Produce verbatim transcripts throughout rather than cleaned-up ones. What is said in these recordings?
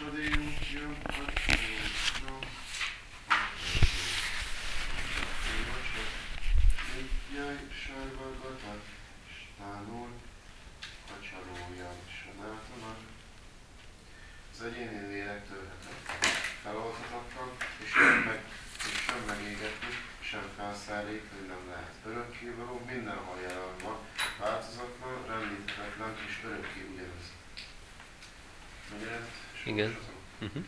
Az egyéni lélek törhetetlen, feloldhatatlan, és sem, meg, és sem megégetni, sem felszállítani nem lehet. Örökkévaló mindenhol jelen van, változatlan, rendíthetetlen és örökké ugyanaz. Magyarát? Igen. Uh-huh.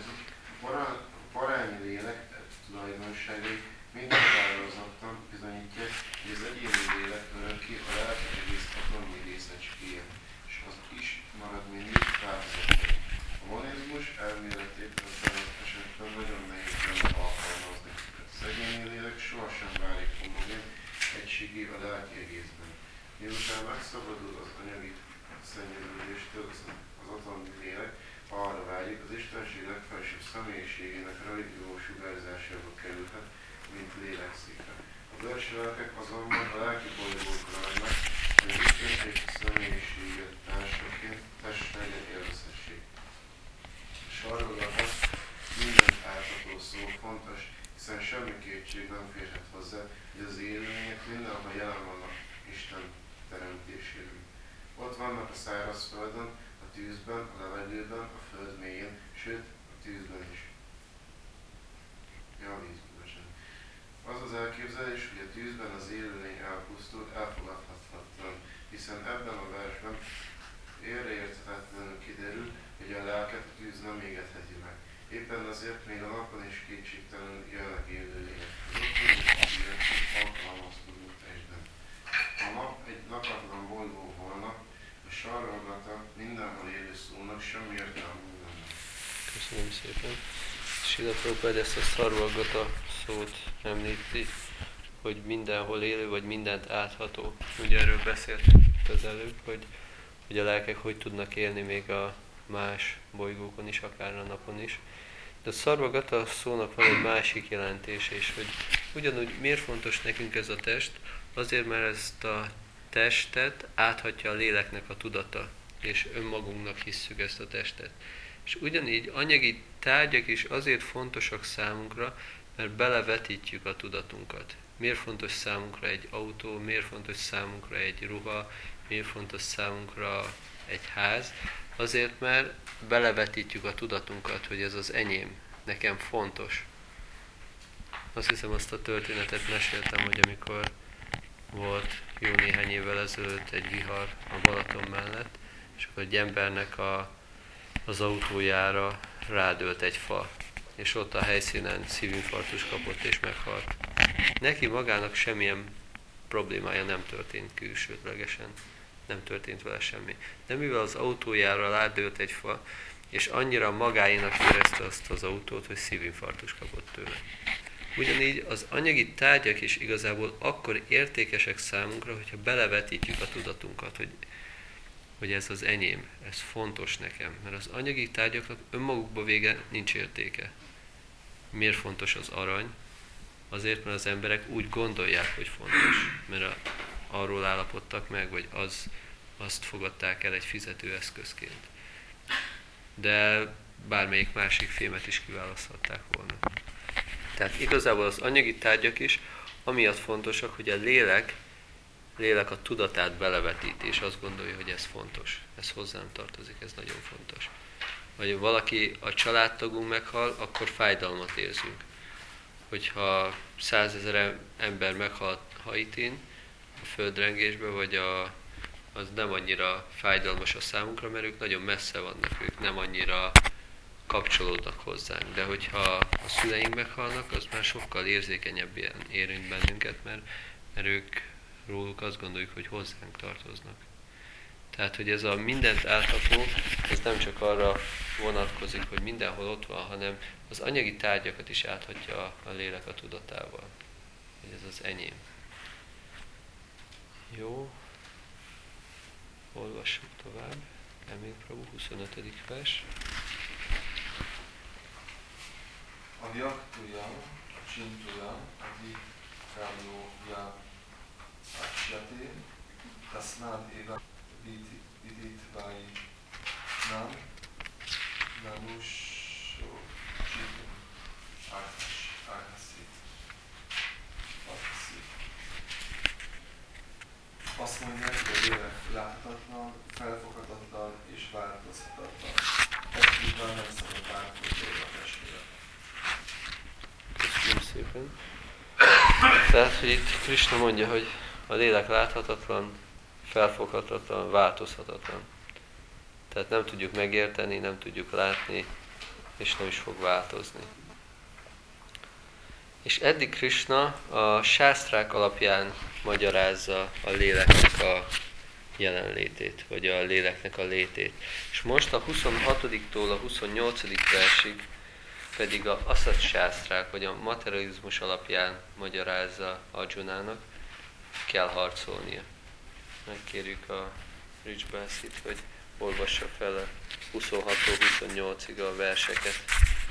A parányi lélek tulajdonságai minden változatlan bizonyítják, hogy az egyéni lélek örökké a lelki egész atomnyi részecskéje, és az is marad mindig változatlan. A monizmus elméletét ebben az esetben nagyon nehéz lenne alkalmazni. Az egyéni lélek sohasem válik homogén egységé a lelki egészben. Miután megszabadul az anyagi szennyeződéstől az atomnyi lélek, arra vágyik, az Istenség legfelsőbb személyiségének religió sugárzásába kerülhet, mint lélekszékre. A belső lelkek azonban a lelki bolygókra mennek, hogy az Istenség személyiséget társaként testteljen élvezhessék. A sarolata mindent átható szó fontos, hiszen semmi kétség nem férhet hozzá, hogy az élőlények mindenhol jelen vannak Isten teremtésében. Ott vannak a szárazföldön, a tűzben, a levegőben, a föld mélyén, sőt, a tűzben is. Ja, a vízben, bocsánat. Az az elképzelés, hogy a tűzben az élőlény elpusztul, elfogadhatatlan, hiszen ebben a versben félreérthetetlenül kiderül, hogy a lelket a tűz nem égetheti meg. Éppen azért még a napon is kétségtelenül élnek élőlények. Az ott is alkalmazkodó testben. A nap egy lakatlan bolygó volna, a sarolgata mindenhol élő szónak semmi értelmű lenne. Köszönöm szépen. Srila Prabhupád ezt a szarvagata szót említi, hogy mindenhol élő, vagy mindent átható. Ugye erről beszéltünk itt az előbb, hogy, hogy a lelkek hogy tudnak élni még a más bolygókon is, akár a napon is. De a szarvagata szónak van egy másik jelentése is, hogy ugyanúgy miért fontos nekünk ez a test, azért, mert ezt a testet áthatja a léleknek a tudata, és önmagunknak hisszük ezt a testet. És ugyanígy anyagi tárgyak is azért fontosak számunkra, mert belevetítjük a tudatunkat. Miért fontos számunkra egy autó, miért fontos számunkra egy ruha, miért fontos számunkra egy ház? Azért, mert belevetítjük a tudatunkat, hogy ez az enyém, nekem fontos. Azt hiszem, azt a történetet meséltem, hogy amikor volt jó néhány évvel ezelőtt egy vihar a Balaton mellett, és akkor egy embernek a, az autójára rádőlt egy fa, és ott a helyszínen szívinfarktus kapott és meghalt. Neki magának semmilyen problémája nem történt külsődlegesen, nem történt vele semmi. De mivel az autójára rádőlt egy fa, és annyira magáénak érezte azt az autót, hogy szívinfarktus kapott tőle. Ugyanígy az anyagi tárgyak is igazából akkor értékesek számunkra, hogyha belevetítjük a tudatunkat, hogy, hogy ez az enyém, ez fontos nekem. Mert az anyagi tárgyaknak önmagukban vége nincs értéke. Miért fontos az arany? Azért, mert az emberek úgy gondolják, hogy fontos. Mert a, arról állapodtak meg, vagy az, azt fogadták el egy fizetőeszközként. De bármelyik másik fémet is kiválaszthatták volna. Tehát igazából az anyagi tárgyak is amiatt fontosak, hogy a lélek, lélek a tudatát belevetíti, és azt gondolja, hogy ez fontos. Ez hozzám tartozik, ez nagyon fontos. Vagy valaki, a családtagunk meghal, akkor fájdalmat érzünk. Hogyha százezer ember meghal Haitin, a földrengésbe, vagy a, az nem annyira fájdalmas a számunkra, mert ők nagyon messze vannak, ők nem annyira kapcsolódnak hozzánk. De hogyha a szüleink meghalnak, az már sokkal érzékenyebben érint bennünket, mert, mert ők róluk azt gondoljuk, hogy hozzánk tartoznak. Tehát, hogy ez a mindent átható, ez nem csak arra vonatkozik, hogy mindenhol ott van, hanem az anyagi tárgyakat is áthatja a lélek a tudatával. Hogy ez az enyém. Jó. Olvassuk tovább. Emil Prabhu, huszonötödik vers. Avyaktuya, csintuya, adi kárlója acsyati, tasmád éva vidítvái nem, nem Manusho Chitum Arhasi. Azt mondják, hogy a lélek láthatatlan, felfoghatatlan és változhatatlan. Ezt így nem szabad bármikor a testére. Köszönöm szépen. Tehát, hogy itt Krishna mondja, hogy a lélek láthatatlan, felfoghatatlan, változhatatlan. Tehát nem tudjuk megérteni, nem tudjuk látni, és nem is fog változni. És eddig Krishna a sásztrák alapján magyarázza a léleknek a jelenlétét, vagy a léleknek a létét. És most a huszonhatodiktól a huszonnyolcadik versig pedig a aszat sásztrák, vagy a materializmus alapján magyarázza Arjunának, kell harcolnia. Megkérjük a Rich Basit, hogy olvassa fel a huszonhatról huszonnyolcig a verseket.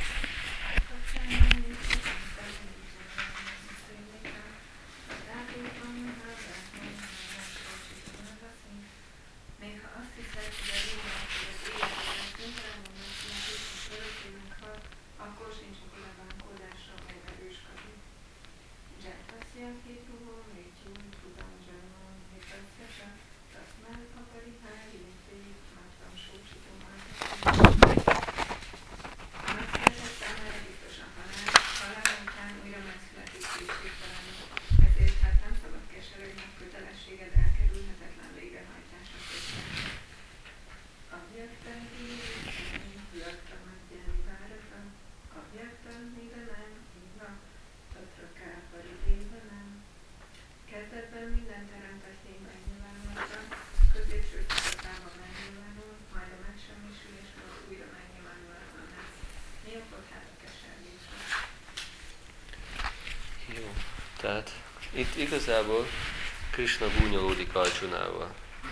Tehát itt igazából Krishna gúnyolódik Arjunával.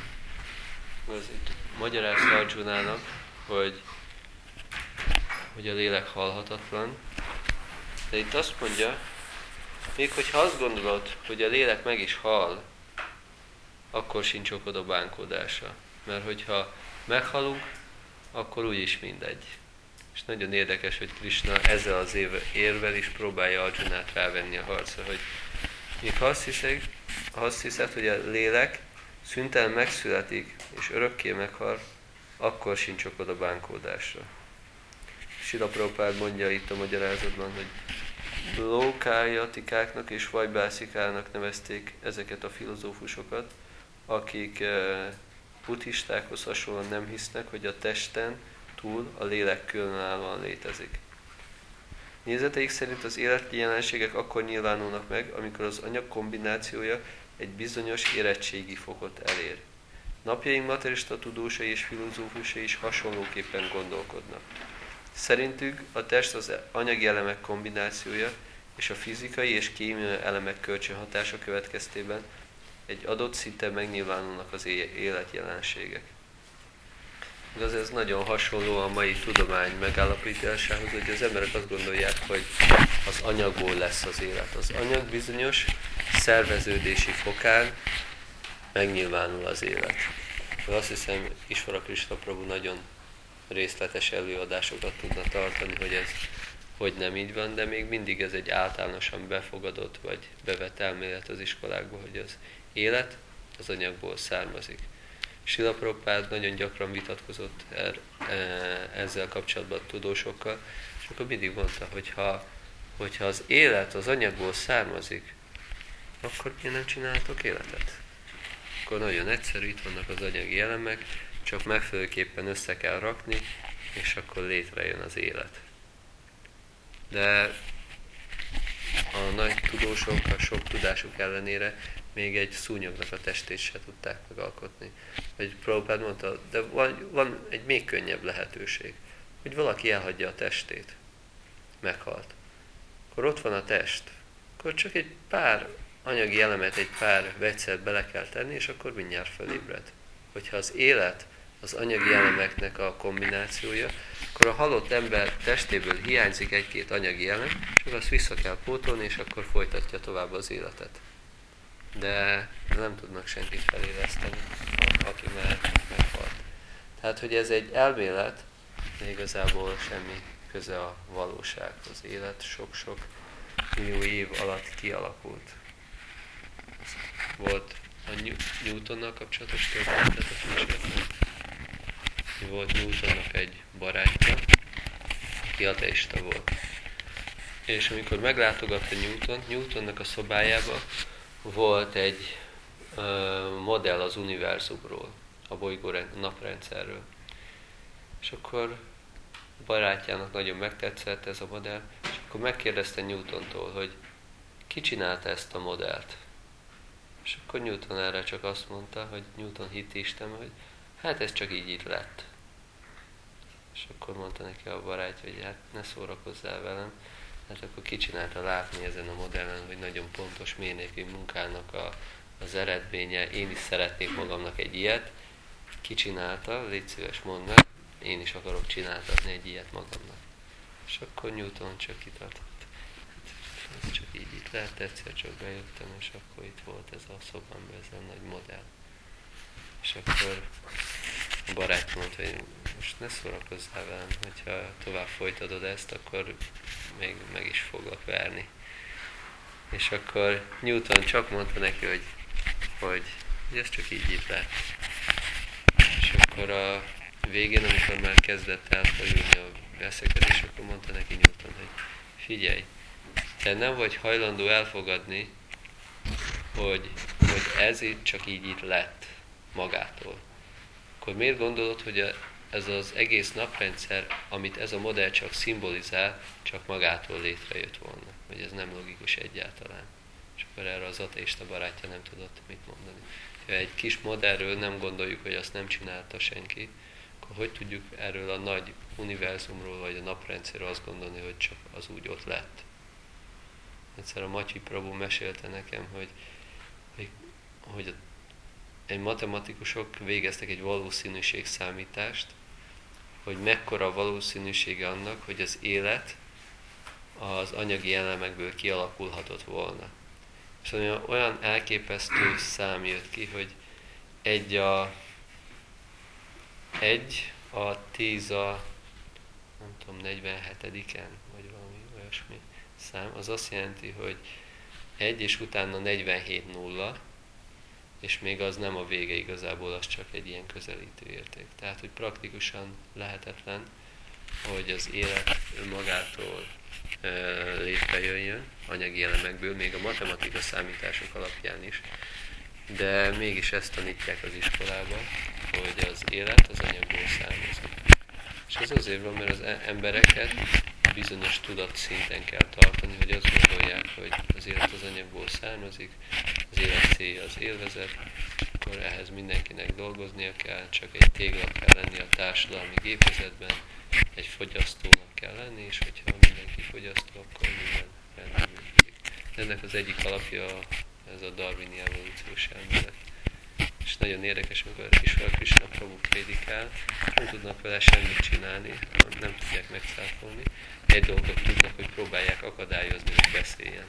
Az itt magyarázta Arjunának, hogy, hogy a lélek halhatatlan, de itt azt mondja, még hogyha azt gondolod, hogy a lélek meg is hal, akkor sincs okod a bánkodásra. Mert hogyha meghalunk, akkor úgyis mindegy. És nagyon érdekes, hogy Krishna ezzel az érvel is próbálja Arjunát rávenni a harcra, hogy még ha azt hiszed, ha azt hiszed, hogy a lélek szüntelen megszületik és örökké meghal, akkor sincs okod a bánkódásra. Srila Prabhupád mondja itt a magyarázatban, hogy lókájatikáknak és vajbászikának nevezték ezeket a filozófusokat, akik eh, buddhistákhoz hasonlóan nem hisznek, hogy a testen túl a lélek különállóan létezik. Nézeteik szerint az életi jelenségek akkor nyilvánulnak meg, amikor az anyag kombinációja egy bizonyos érettségi fokot elér. Napjaink materialista tudósai és filozófusai is hasonlóképpen gondolkodnak. Szerintük a test az anyagi elemek kombinációja, és a fizikai és kémiai elemek kölcsönhatása következtében egy adott szinten megnyilvánulnak az életjelenségek. Igaz, ez nagyon hasonló a mai tudomány megállapításához, hogy az emberek azt gondolják, hogy az anyagból lesz az élet. Az anyag bizonyos szerveződési fokán megnyilvánul az élet. Azt hiszem, Isvara Krishna Prabhu nagyon részletes előadásokat tudna tartani, hogy ez hogy nem így van, de még mindig ez egy általánosan befogadott vagy bevett elmélet az iskolákban, hogy az élet az anyagból származik. Srila Prabhupád nagyon gyakran vitatkozott er, e, ezzel kapcsolatban a tudósokkal, és akkor mindig mondta, hogy ha, hogyha az élet az anyagból származik, akkor miért nem csináltok életet? Akkor nagyon egyszerű, itt vannak az anyagi elemek, csak megfelelőképpen össze kell rakni, és akkor létrejön az élet. De a nagy tudósok, a sok tudásuk ellenére még egy szúnyognak a testét se tudták megalkotni. Vagy Prabhupád mondta, de van, van egy még könnyebb lehetőség, hogy valaki elhagyja a testét, meghalt. Akkor ott van a test, akkor csak egy pár anyagi elemet, egy pár vegyszert bele kell tenni, és akkor mindjárt fölébred. Hogyha az élet az anyagi elemeknek a kombinációja, akkor a halott ember testéből hiányzik egy-két anyagi elem, és azt vissza kell pótolni, és akkor folytatja tovább az életet. De nem tudnak senkit feléleszteni, aki már meghalt. Tehát, hogy ez egy elmélet, de igazából semmi köze a valósághoz. Élet sok-sok millió év alatt kialakult. Volt a Newtonnal kapcsolatos történetet, a meséltem. Volt Newtonnak egy barátja, aki ateista volt. És amikor meglátogatta Newton, Newtonnak a szobájába volt egy uh, modell az univerzumról, a bolygó naprendszerről. És akkor a barátjának nagyon megtetszett ez a modell, és akkor megkérdezte Newtontól, hogy ki csinálta ezt a modellt. És akkor Newton erre csak azt mondta, hogy Newton hitt Istenben, hogy hát ez csak így itt lett. És akkor mondta neki a barátja, hogy hát ne szórakozzál velem, hát akkor ki csinálta látni ezen a modellen, hogy nagyon pontos mérnöki munkának a, az eredménye, én is szeretnék magamnak egy ilyet, ki csinálta, légy szíves, mondd meg, én is akarok csináltatni egy ilyet magamnak. És akkor Newton csak kitartott. Ez csak így itt lehet, egyszer csak bejöttem, és akkor itt volt ez a szobámban, ez a nagy modell. És akkor a barát mondta, hogy most ne szórakozzál velem, hogyha tovább folytatod ezt, akkor még meg is foglak verni. És akkor Newton csak mondta neki, hogy, hogy ez csak így itt lett. És akkor a végén, amikor már kezdett elfajulni a beszélgetés, akkor mondta neki Newton, hogy figyelj, te nem vagy hajlandó elfogadni, hogy, hogy ez itt csak így itt lett magától. Akkor miért gondolod, hogy a, ez az egész naprendszer, amit ez a modell csak szimbolizál, csak magától létrejött volna? Hogy ez nem logikus egyáltalán. És akkor erre az ateista barátja nem tudott mit mondani. Ha egy kis modellről nem gondoljuk, hogy azt nem csinálta senki, akkor hogy tudjuk erről a nagy univerzumról, vagy a naprendszerről azt gondolni, hogy csak az úgy ott lett? Egyszer a Matyi Prabhu mesélte nekem, hogy, hogy, hogy egy matematikusok végeztek egy valószínűségszámítást, hogy mekkora a valószínűsége annak, hogy az élet az anyagi elemekből kialakulhatott volna. És olyan elképesztő szám jött ki, hogy egy a, egy a tíz a nem tudom, negyvenhetediken, vagy valami olyasmi szám, az azt jelenti, hogy egy és utána negyvenhét nulla, és még az nem a vége igazából, az csak egy ilyen közelítő érték. Tehát, hogy praktikusan lehetetlen, hogy az élet önmagától e, létrejöjjön, anyagi elemekből, még a matematika számítások alapján is. De mégis ezt tanítják az iskolában, hogy az élet az anyagból származik. És ez azért van, mert az embereket bizonyos tudatszinten kell tartani, hogy azt gondolják, hogy az élet az anyagból származik, az élet célja az élvezet, akkor ehhez mindenkinek dolgoznia kell, csak egy tégla kell lenni a társadalmi gépezetben, egy fogyasztónak kell lenni, és hogyha mindenki fogyasztó, akkor minden rendben működik. Ennek az egyik alapja ez a darwini evolúciós elmélet. És nagyon érdekes, amikor Isvara Krishna Prabhu prédikál, nem tudnak vele semmit csinálni, nem tudják megszáfolni. Egy dolgot tudnak, hogy próbálják akadályozni, hogy beszéljen.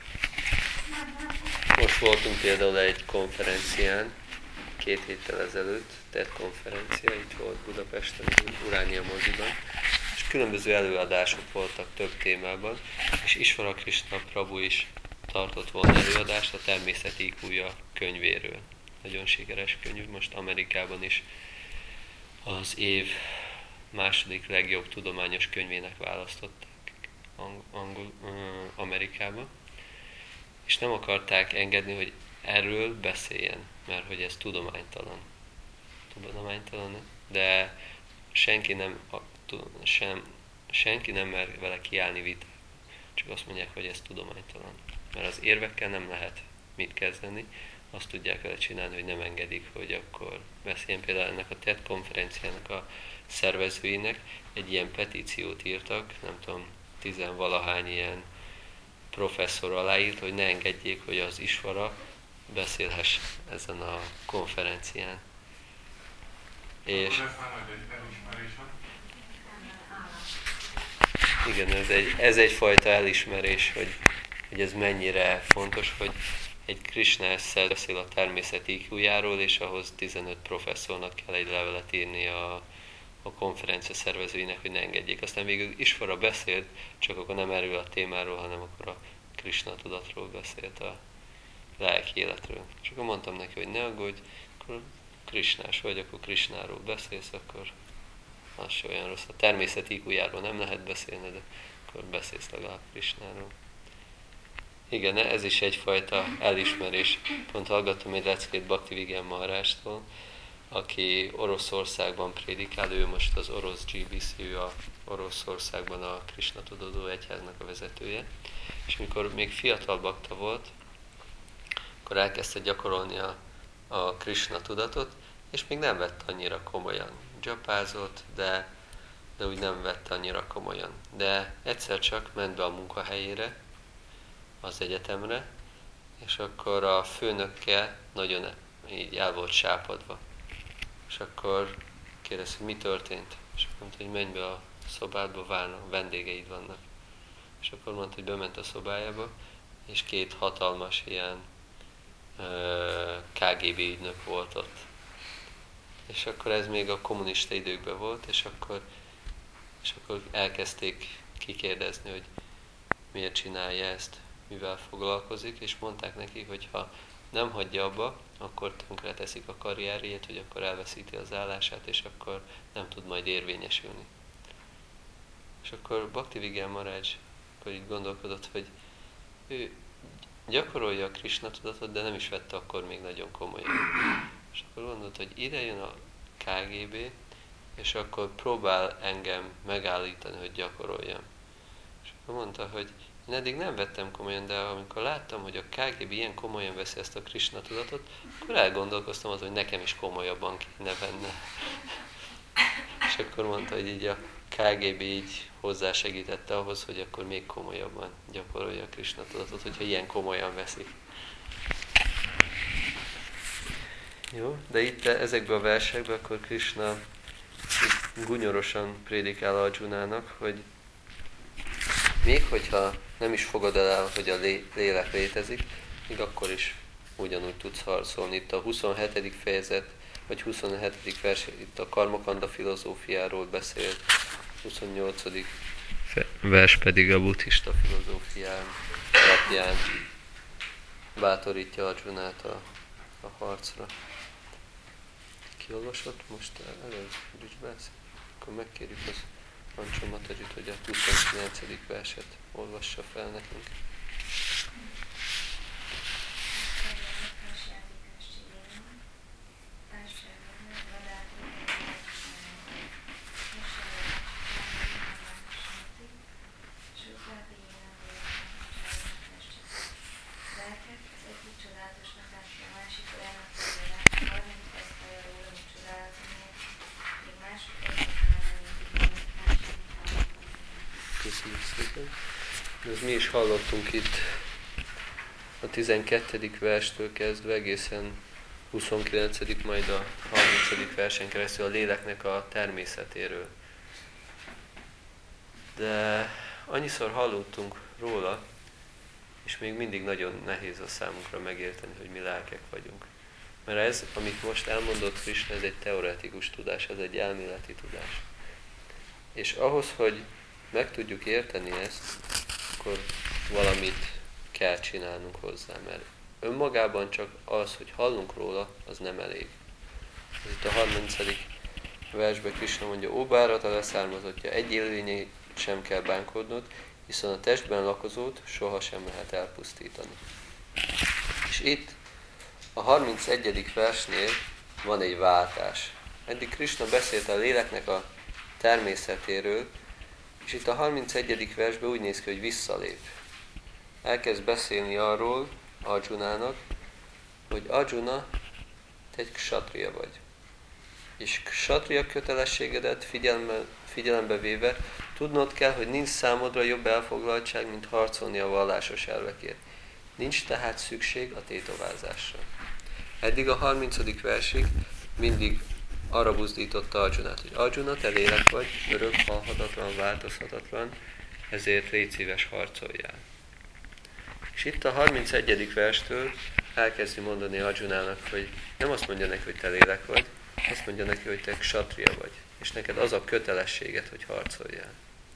Most voltunk például egy konferencián, két héttel ezelőtt, TED konferencia, itt volt Budapesten, Uránia moziban, és különböző előadások voltak több témában, és Isvara Krishna Prabhu is tartott volna előadást a Természeti í kú-ja könyvéről. Nagyon sikeres könyv, most Amerikában is az év második legjobb tudományos könyvének választották angol, Amerikában, és nem akarták engedni, hogy erről beszéljen, mert hogy ez tudománytalan. Tudománytalan, de senki nem, sem, senki nem mer vele kiállni vitát, csak azt mondják, hogy ez tudománytalan. Mert az érvekkel nem lehet mit kezdeni, azt tudják vele csinálni, hogy nem engedik, hogy akkor beszéljen. Például ennek a TED konferenciának a szervezőinek egy ilyen petíciót írtak, nem tudom, tizenvalahány ilyen professzor aláírt, hogy ne engedjék, hogy az Isvara beszélhess ezen a konferencián. És igen, ez, egy, ez egyfajta elismerés, hogy, hogy ez mennyire fontos, hogy egy Krishna esszel beszél a természeti í kú-járól, és ahhoz tizenöt professzornak kell egy levelet írni a, a konferencia szervezőinek, hogy ne engedjék. Aztán végül Isvara beszélt, csak akkor nem erről a témáról, hanem akkor a Krisna tudatról beszélt, a lelki életről. És akkor mondtam neki, hogy ne aggódj, akkor krisnás vagy, akkor Krisnáról beszélsz, akkor az se olyan rossz. A természeti í kú-járól nem lehet beszélni, de akkor beszélsz legalább Krisnáról. Igen, ez is egyfajta elismerés. Pont hallgattam egy leckét Bhaktivinoda Maharajtól, aki Oroszországban prédikál, ő most az orosz gé bé cé, ő a Oroszországban a Krisna tudató egyháznak a vezetője. És amikor még fiatal bakta volt, akkor elkezdte gyakorolni a, a Krisna tudatot, és még nem vette annyira komolyan. Dzsapázott, de, de úgy nem vette annyira komolyan. De egyszer csak ment be a munkahelyére, az egyetemre, és akkor a főnökkel nagyon így el volt sápadva. És akkor kérdezte, hogy mi történt? És mondta, hogy menj be a szobádba, várnak, vendégeid vannak. És akkor mondta, hogy bement a szobájába, és két hatalmas ilyen ká gé bé ügynök volt ott. És akkor ez még a kommunista időkben volt, és akkor, és akkor elkezdték kikérdezni, hogy miért csinálja ezt, mivel foglalkozik, és mondták neki, hogy ha nem hagyja abba, akkor tönkre teszik a karrierjét, hogy akkor elveszíti az állását, és akkor nem tud majd érvényesülni. És akkor Bhaktivinoda Maharaj akkor így gondolkodott, hogy ő gyakorolja a Krisna tudatot, de nem is vette akkor még nagyon komolyan. És akkor gondolt, hogy ide jön a ká gé bé, és akkor próbál engem megállítani, hogy gyakoroljam. És akkor mondta, hogy én eddig nem vettem komolyan, de amikor láttam, hogy a ká gé bé ilyen komolyan veszi ezt a Krisna tudatot, akkor elgondolkoztam azon, hogy nekem is komolyabban kéne benne. És akkor mondta, hogy így a ká gé bé így hozzásegítette ahhoz, hogy akkor még komolyabban gyakorolja a Krisna tudatot, hogyha ilyen komolyan veszik. Jó, de itt ezekben a versekben akkor Krisna gunyorosan prédikál Arjunának, hogy még hogyha nem is fogad el, hogy a lélek létezik, még akkor is ugyanúgy tudsz harcolni. Itt a huszonhetedik fejezet, vagy huszonhetedik vers, itt a karmakanda filozófiáról beszél, huszonnyolcadik vers pedig a buddhista filozófián alapján bátorítja Arjunát a, a harcra. Kiolvasott most előbb, Rizsbász? Akkor megkérjük az Ancsó Matajit, hogy a huszonkilencedik verset olvassa fel nekünk. Ez mi is hallottunk itt a tizenkettedik verstől kezdve egészen huszonkilencedik majd a harmincadik versen keresztül a léleknek a természetéről. De annyiszor hallottunk róla, és még mindig nagyon nehéz a számunkra megérteni, hogy mi lelkek vagyunk. Mert ez, amit most elmondott Krisna, ez egy teoretikus tudás, ez egy elméleti tudás. És ahhoz, hogy meg tudjuk érteni ezt, akkor valamit kell csinálnunk hozzá, mert önmagában csak az, hogy hallunk róla, az nem elég. Ez itt a harmincadik versben Krisna mondja, ó Bhárata leszármazottja, egy élőlényét sem kell bánkodnod, hiszen a testben lakozót sohasem lehet elpusztítani. És itt a harmincegyedik versnél van egy váltás. Eddig Krisna beszélt a léleknek a természetéről, és itt a harmincegyedik versben úgy néz ki, hogy visszalép. Elkezd beszélni arról Arjunának, hogy Arjuna, te egy ksatria vagy. És ksatria kötelességedet figyelembe, figyelembe véve tudnod kell, hogy nincs számodra jobb elfoglaltság, mint harcolni a vallásos elvekért. Nincs tehát szükség a tétovázásra. Eddig a harmincadik versig mindig arra buzdította Arjunát, hogy Arjuna, te lélek vagy, örök, halhatatlan, változhatatlan, ezért légy szíves, harcoljál. És itt a harmincegyedik verstől elkezdi mondani Arjunának, hogy nem azt mondja neki, hogy te lélek vagy, azt mondja neki, hogy te ksatria vagy. és neked az a kötelességed, hogy harcoljál.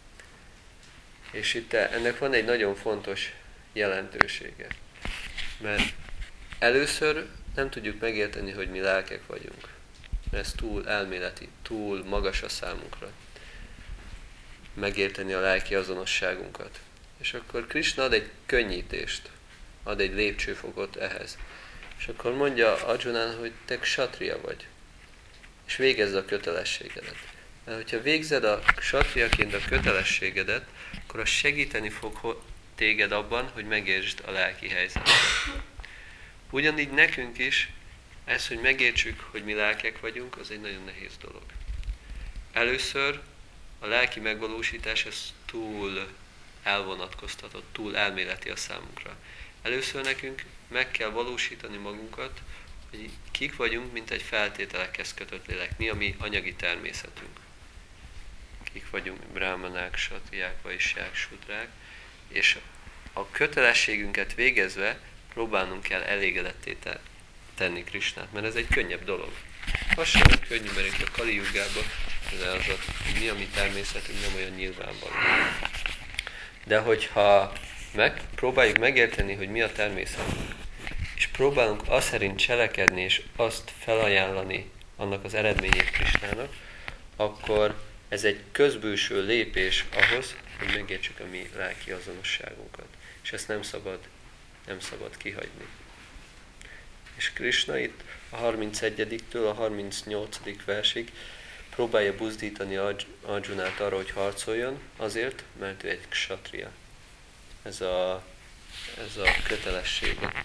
És itt ennek van egy nagyon fontos jelentősége, mert először nem tudjuk megérteni, hogy mi lelkek vagyunk. Ez túl elméleti, túl magas a számunkra. Megérteni a lelki azonosságunkat. És akkor Krishna ad egy könnyítést, ad egy lépcsőfokot ehhez. És akkor mondja Arjunán, hogy te ksatria vagy. És végezd a kötelességedet. Mert hogyha végzed a ksatriaként a kötelességedet, akkor az segíteni fog téged abban, hogy megértsd a lelki helyzetet. Ugyanígy nekünk is, ez, hogy megértsük, hogy mi lelkek vagyunk, az egy nagyon nehéz dolog. Először a lelki megvalósítás ez túl elvonatkoztatott, túl elméleti a számunkra. Először nekünk meg kell valósítani magunkat, hogy kik vagyunk, mint egy feltételekhez kötött lélek. Mi a mi anyagi természetünk. Kik vagyunk, brahmanák, satriák, vaisják, sudrák, és a kötelességünket végezve próbálnunk kell elégedetté tenni Krisnát, mert ez egy könnyebb dolog. Az sem olyan könnyű, mert itt a Kali Jugában az, hogy mi a mi természetünk nem olyan nyilvánvaló. De hogyha meg, próbáljuk megérteni, hogy mi a természetünk, és próbálunk azt szerint cselekedni, és azt felajánlani annak az eredményét Krisnának, akkor ez egy közbülső lépés ahhoz, hogy megértsük a mi lelki azonosságunkat. És ezt nem szabad, nem szabad kihagyni. És Krishna itt a harmincegyediktől a harmincnyolcadik versig próbálja buzdítani Arjunát arra, hogy harcoljon, azért, mert ő egy ksatria. Ez a, ez a kötelessége.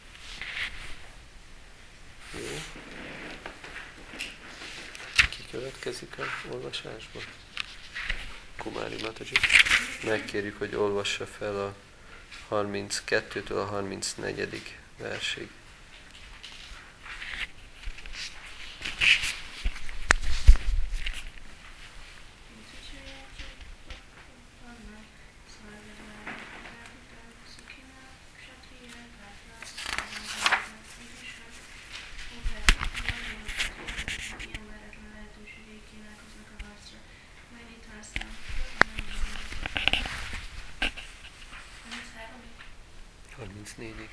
Jó. Ki következik a olvasásba? Kumári Mataji. Megkérjük, hogy olvassa fel a harminckettőtől a harmincnegyedik versig. harmincnégyig.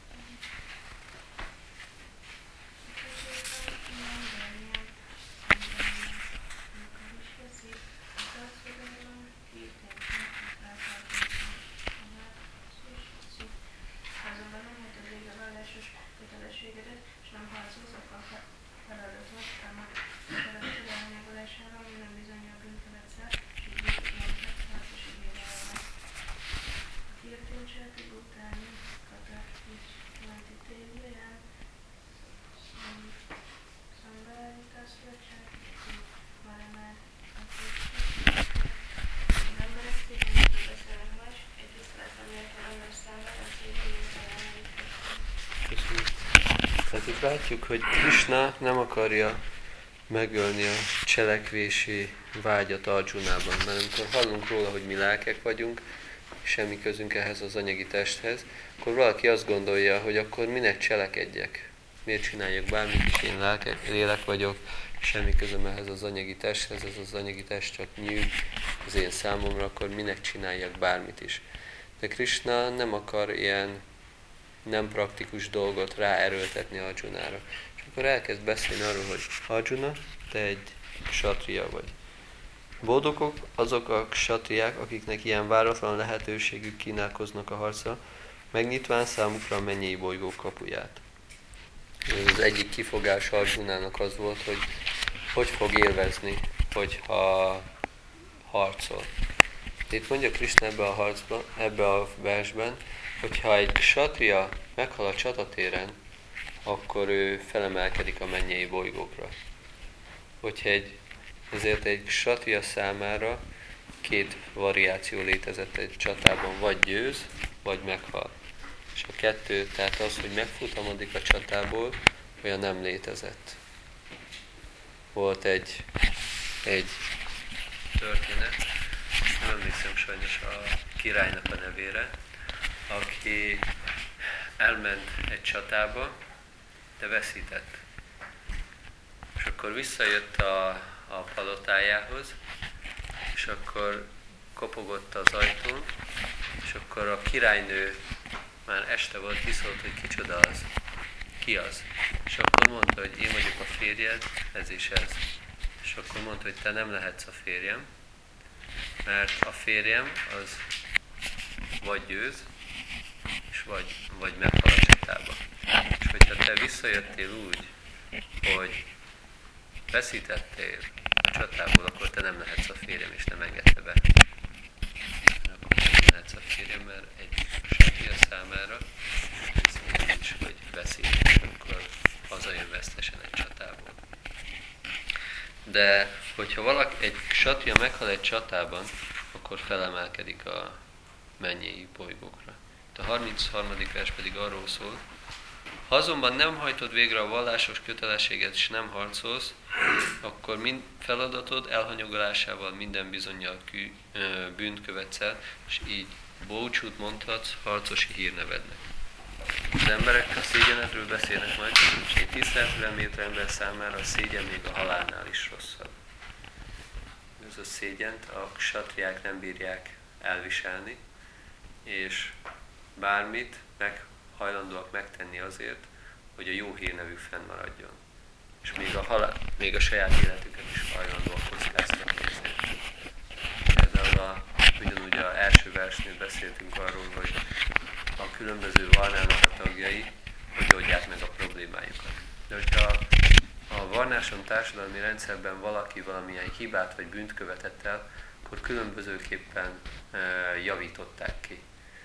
Tehát itt látjuk, hogy Krishna nem akarja megölni a cselekvési vágyat Arjunában, mert amikor hallunk róla, hogy mi lelkek vagyunk, semmi közünk ehhez az anyagi testhez, akkor valaki azt gondolja, hogy akkor minek cselekedjek, miért csináljak bármit, is én lelkek, lélek vagyok, semmi közöm ehhez az anyagi testhez, ez az anyagi test csak nyűg az én számomra, akkor minek csináljak bármit is. De Krishna nem akar ilyen nem praktikus dolgot ráerőltetni Arjunára. És akkor elkezd beszélni arról, hogy Arjuna, te egy ksatria vagy. Boldogok azok a ksatriák, akiknek ilyen váratlan lehetőségük kínálkoznak a harcra, megnyitván számukra a mennyei bolygók kapuját. Az egyik kifogás Arjunának az volt, hogy hogy fog élvezni, hogyha harcol. Itt mondja Krishna ebbe a harcban, ebbe a versben, hogyha egy ksatria meghal a csatatéren, akkor ő felemelkedik a mennyei bolygókra. Hogyha egy, ezért egy ksatria számára két variáció létezett egy csatában, vagy győz, vagy meghal. És a kettő, tehát az, hogy megfutamodik a csatából, olyan nem létezett. Volt egy, egy történet, nem emlékszem sajnos a királynak a nevére, aki elment egy csatába, de veszített. És akkor visszajött a a palotájához, és akkor kopogott az ajtón, és akkor a királynő már este volt, kiszólt, hogy kicsoda az, ki az. És akkor mondta, hogy én vagyok a férjed, ez is ez. És akkor mondta, hogy te nem lehetsz a férjem, mert a férjem az vagy győz, és vagy, vagy meghal a csatába. És hogyha te visszajöttél úgy, hogy veszítettél a csatából, akkor te nem lehetsz a férjem, és nem engedte be. Akkor nem lehetsz a férjem, mert egy satria számára ez is, hogy veszít, és akkor hazajön vesztesen egy csatából. De hogyha valaki, egy satria meghal egy csatában, akkor felemelkedik a mennyei bolygókra. A harmincharmadik vers pedig arról szól, ha azonban nem hajtod végre a vallásos kötelességet és nem harcolsz, akkor mind feladatod elhanyagolásával minden bizonnyal kü, ö, bűnt követsz el, és így búcsút mondhatsz harcosi hírnevednek. Az emberek a szégyenedről beszélnek majd, és egy tiszteletre méltó ember számára a szégyen még a halálnál is rosszabb. Ez a szégyent a satriák nem bírják elviselni, és bármit meg hajlandóak megtenni azért, hogy a jó hírnevük fennmaradjon. És még a, halál, még a saját életüket is hajlandóak kockáztatni. Például a, ugyanúgy az első versnél beszéltünk arról, hogy a különböző varnának a tagjai, hogy oldják meg a problémájukat. De hogyha a varnáson társadalmi rendszerben valaki valamilyen hibát vagy bűnt követett el, akkor különbözőképpen e, javították ki.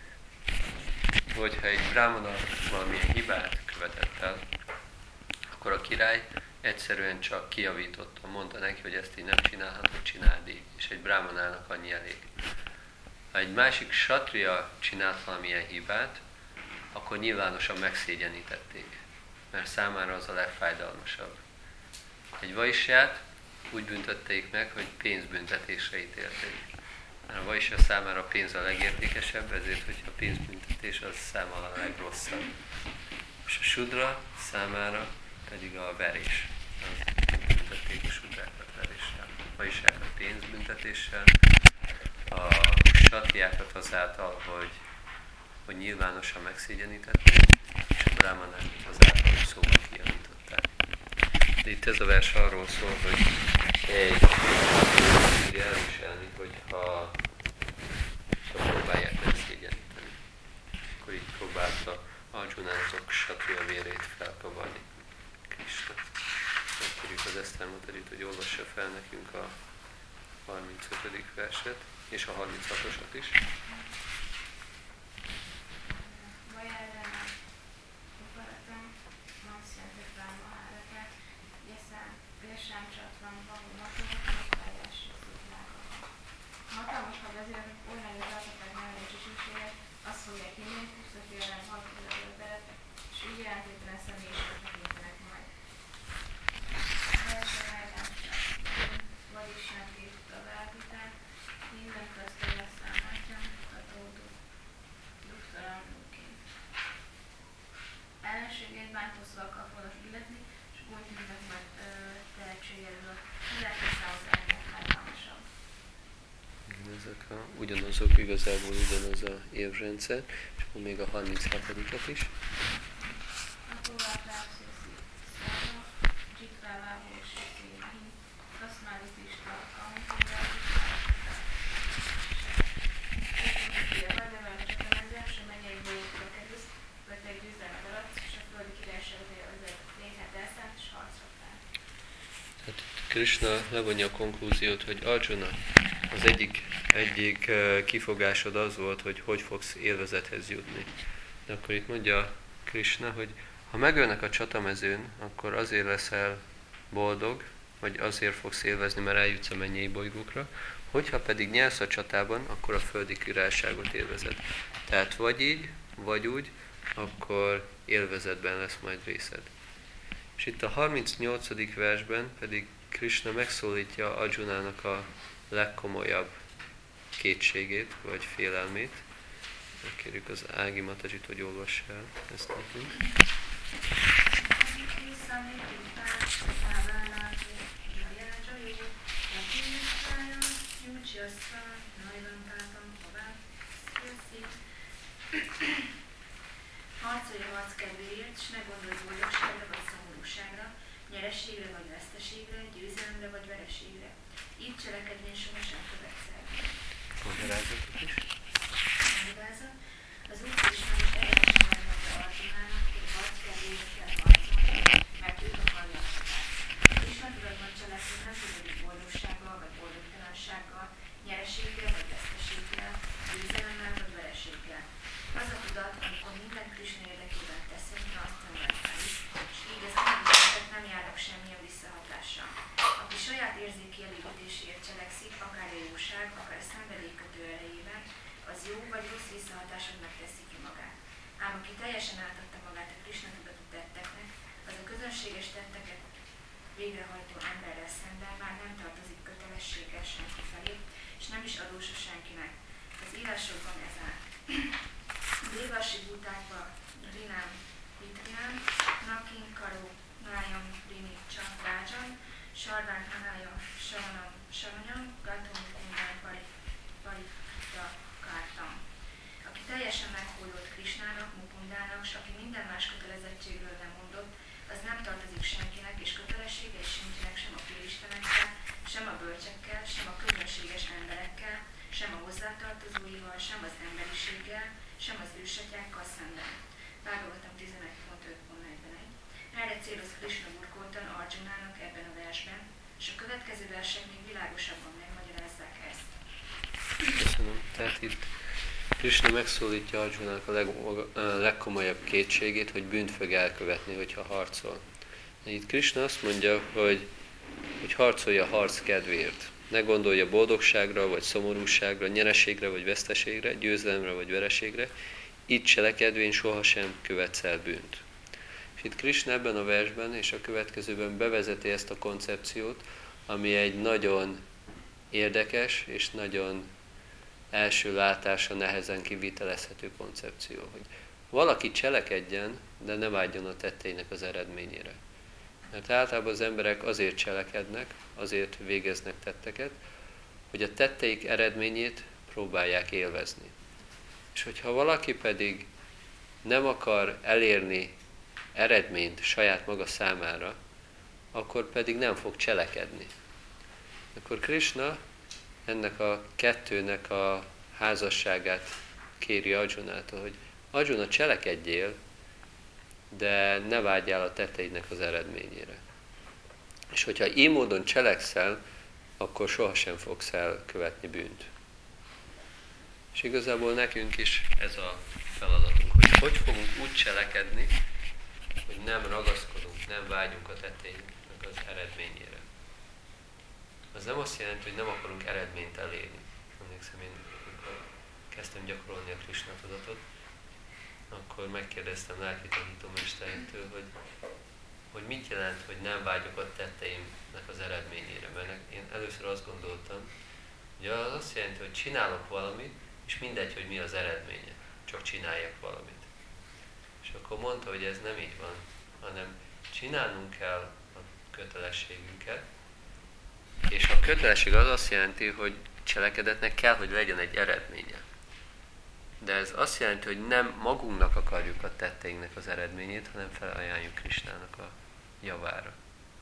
Hogyha egy brahmana valamilyen hibát követett el, akkor a király egyszerűen csak kijavította, mondta neki, hogy ezt így nem csinálhatod, csináld így, és egy brahmanának annyi elég. Ha egy másik satria csinált valamilyen hibát, akkor nyilvánosan megszégyenítették, mert számára az a legfájdalmasabb. Egy vaisját úgy büntették meg, hogy pénzbüntetésre ítélték. Mert a vaisja számára a pénz a legértékesebb, ezért, hogyha a pénzbüntetés az számára a legrosszabb. És a sudra számára pedig a verés. Az büntették a sudrákat veréssel. A vaisjákat pénzbüntetéssel, a satriákat azáltal, hogy, hogy nyilvánosan megszégyenítették, és a brahmanákat azáltal, hogy szóval kijavították. De itt ez a vers arról szól, hogy egy tudja elviselni, hogyha próbálják megszégyeníteni. Akkor így próbálta Arjunának satria vérét felkavarni Krishna. Megkérjük az Eszter Matarit, hogy olvassa fel nekünk a harmincötödik verset, és a harminchatosat is. Ugyanazok, igazából ugyanaz a évrendszer, és akkor még a harminchatodikat is. Hát Krishna levonja a konklúziót, hogy Arjuna, az egyik, egyik kifogásod az volt, hogy hogy fogsz élvezethez jutni. De akkor itt mondja Krishna, hogy ha megölnek a csatamezőn, akkor azért leszel boldog, vagy azért fogsz élvezni, mert eljutsz a mennyei bolygókra, hogyha pedig nyersz a csatában, akkor a földi királyságot élvezed. Tehát vagy így, vagy úgy, akkor élvezetben lesz majd részed. És itt a harmincnyolcadik versben pedig Krishna megszólítja Arjunának a legkomolyabb kétségét, vagy félelmét. Kérjük az Ági Matazsit, hogy olvassa el ezt nekünk. Harcolj a harc kedvéért, s ne gondolj boldogságra vagy szomorúságra, nyereségre vagy veszteségre, győzelemre vagy vereségre. Így cselekedjén sohasem követsz el. Magyarázatot is. Magyarázat. Az Úr Krisna most egyenesen megmondta Arjunának, hogy harc kedvéért kell harcolni, mert ők akarják magát. Krisna tudatban cselekedni nem tudatik boldogsággal vagy boldogtalansággal, nyereséggel vagy veszteséggel, győzelemmel vagy vereséggel. Az a tudat, amikor minden Krisna érdekében teszünk, de azt szenvedszállít, és így az anyagi nem járnak semmilyen visszahatással. Aki saját érzéki elégítésért cselekszik, akár a jóság, akár a szenvedélykötő erejében, az jó vagy rossz visszahatásoknak teszi ki magát. Ám aki teljesen átadta magát a Krisna tudatú tetteknek, az a közönséges tetteket végrehajtó emberrel szemben már nem tartozik kötelességgel senki felé, és nem is adós a senkinek. Az írásokban ez áll. Dévasi Bútákba Rinám Vitrinám, Nakin Karó Nájam Rinicsa Rájam, Sarván Hanája Savanam Savanyam, Gatom Kundán Parita Kártam. Aki teljesen meghódolt Krisnának, Mukundának, s aki minden más kötelezettségről lemondott, az nem tartozik senkinek, és kötelessége is sincsenek sem a félistenekkel, sem a bölcsekkel, sem a közönséges emberekkel, sem a hozzátartozóival, sem az emberiséggel, sem az ősatyákkal szemben. Bhagavatam tizenegy pont öt pont negyvenegy. Erre céloz Krisna burkoltan Arjunának ebben a versben, és a következő versek még világosabban megmagyarázzák ezt. Köszönöm. Tehát itt Krisna megszólítja Arjunának a, leg, a legkomolyabb kétségét, hogy bűnt fog elkövetni, hogyha harcol. Itt Krisna azt mondja, hogy, hogy harcolja a harc kedvéért. Ne gondolja boldogságra, vagy szomorúságra, nyereségre, vagy veszteségre, győzelemre, vagy vereségre. Így cselekedvén sohasem követsz el bűnt. És itt Krisna ebben a versben és a következőben bevezeti ezt a koncepciót, ami egy nagyon érdekes és nagyon első látásra nehezen kivitelezhető koncepció. Hogy valaki cselekedjen, de ne vágyjon a tetteinek az eredményére. Mert általában az emberek azért cselekednek, azért végeznek tetteket, hogy a tetteik eredményét próbálják élvezni. És hogyha valaki pedig nem akar elérni eredményt saját maga számára, akkor pedig nem fog cselekedni. Akkor Krisna ennek a kettőnek a házasságát kéri Arjunától, hogy Arjuna, cselekedjél, de ne vágyjál a tetteidnek az eredményére. És hogyha így módon cselekszel, akkor sohasem fogsz elkövetni bűnt. És igazából nekünk is ez a feladatunk, hogy hogy fogunk úgy cselekedni, hogy nem ragaszkodunk, nem vágyunk a tetteinknek az eredményére. Az nem azt jelenti, hogy nem akarunk eredményt elérni. Emlékszem, én amikor kezdtem gyakorolni a Krisna tudatot, akkor megkérdeztem lelki tanítómestertől, hogy, hogy mit jelent, hogy nem vágyok a tetteimnek az eredményére. Mert én először azt gondoltam, hogy az azt jelenti, hogy csinálok valamit, és mindegy, hogy mi az eredménye, csak csináljak valamit. És akkor mondta, hogy ez nem így van, hanem csinálnunk kell a kötelességünket, és a kötelesség az azt jelenti, hogy cselekedetnek kell, hogy legyen egy eredménye. De ez azt jelenti, hogy nem magunknak akarjuk a tetteinknek az eredményét, hanem felajánljuk Krisnának a javára.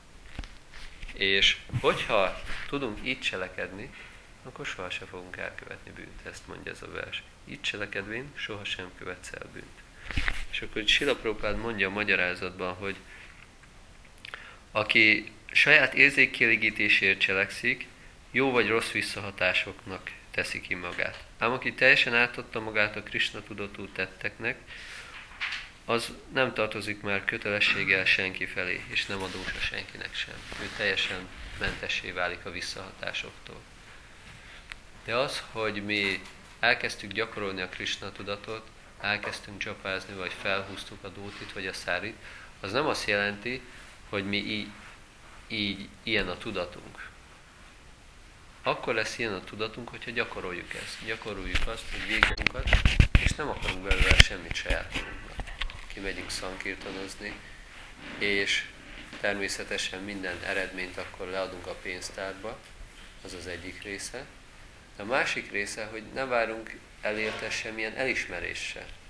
És hogyha tudunk így cselekedni, akkor sohasem fogunk elkövetni bűnt. Ezt mondja ez a vers. Így cselekedvén sohasem követsz el bűnt. És akkor Srila Prabhupád mondja a magyarázatban, hogy aki saját érzékkielégítésért cselekszik, jó vagy rossz visszahatásoknak teszi ki magát. Ám aki teljesen átadta magát a Krisna tudatú tetteknek, az nem tartozik már kötelességgel senki felé, és nem adós a senkinek sem. Ő teljesen mentessé válik a visszahatásoktól. De az, hogy mi elkezdtük gyakorolni a Krisna tudatot, elkezdtünk csapázni, vagy felhúztuk a dótit, vagy a szárit, az nem azt jelenti, hogy mi így, így ilyen a tudatunk. Akkor lesz ilyen a tudatunk, hogyha gyakoroljuk ezt. Gyakoroljuk azt, hogy végzünket, és nem akarunk belőle semmit saját magunknak. Kimegyünk szankirtanozni, és természetesen minden eredményt akkor leadunk a pénztárba, az az egyik része. A másik része, hogy ne várunk elérte semmilyen elismerésre.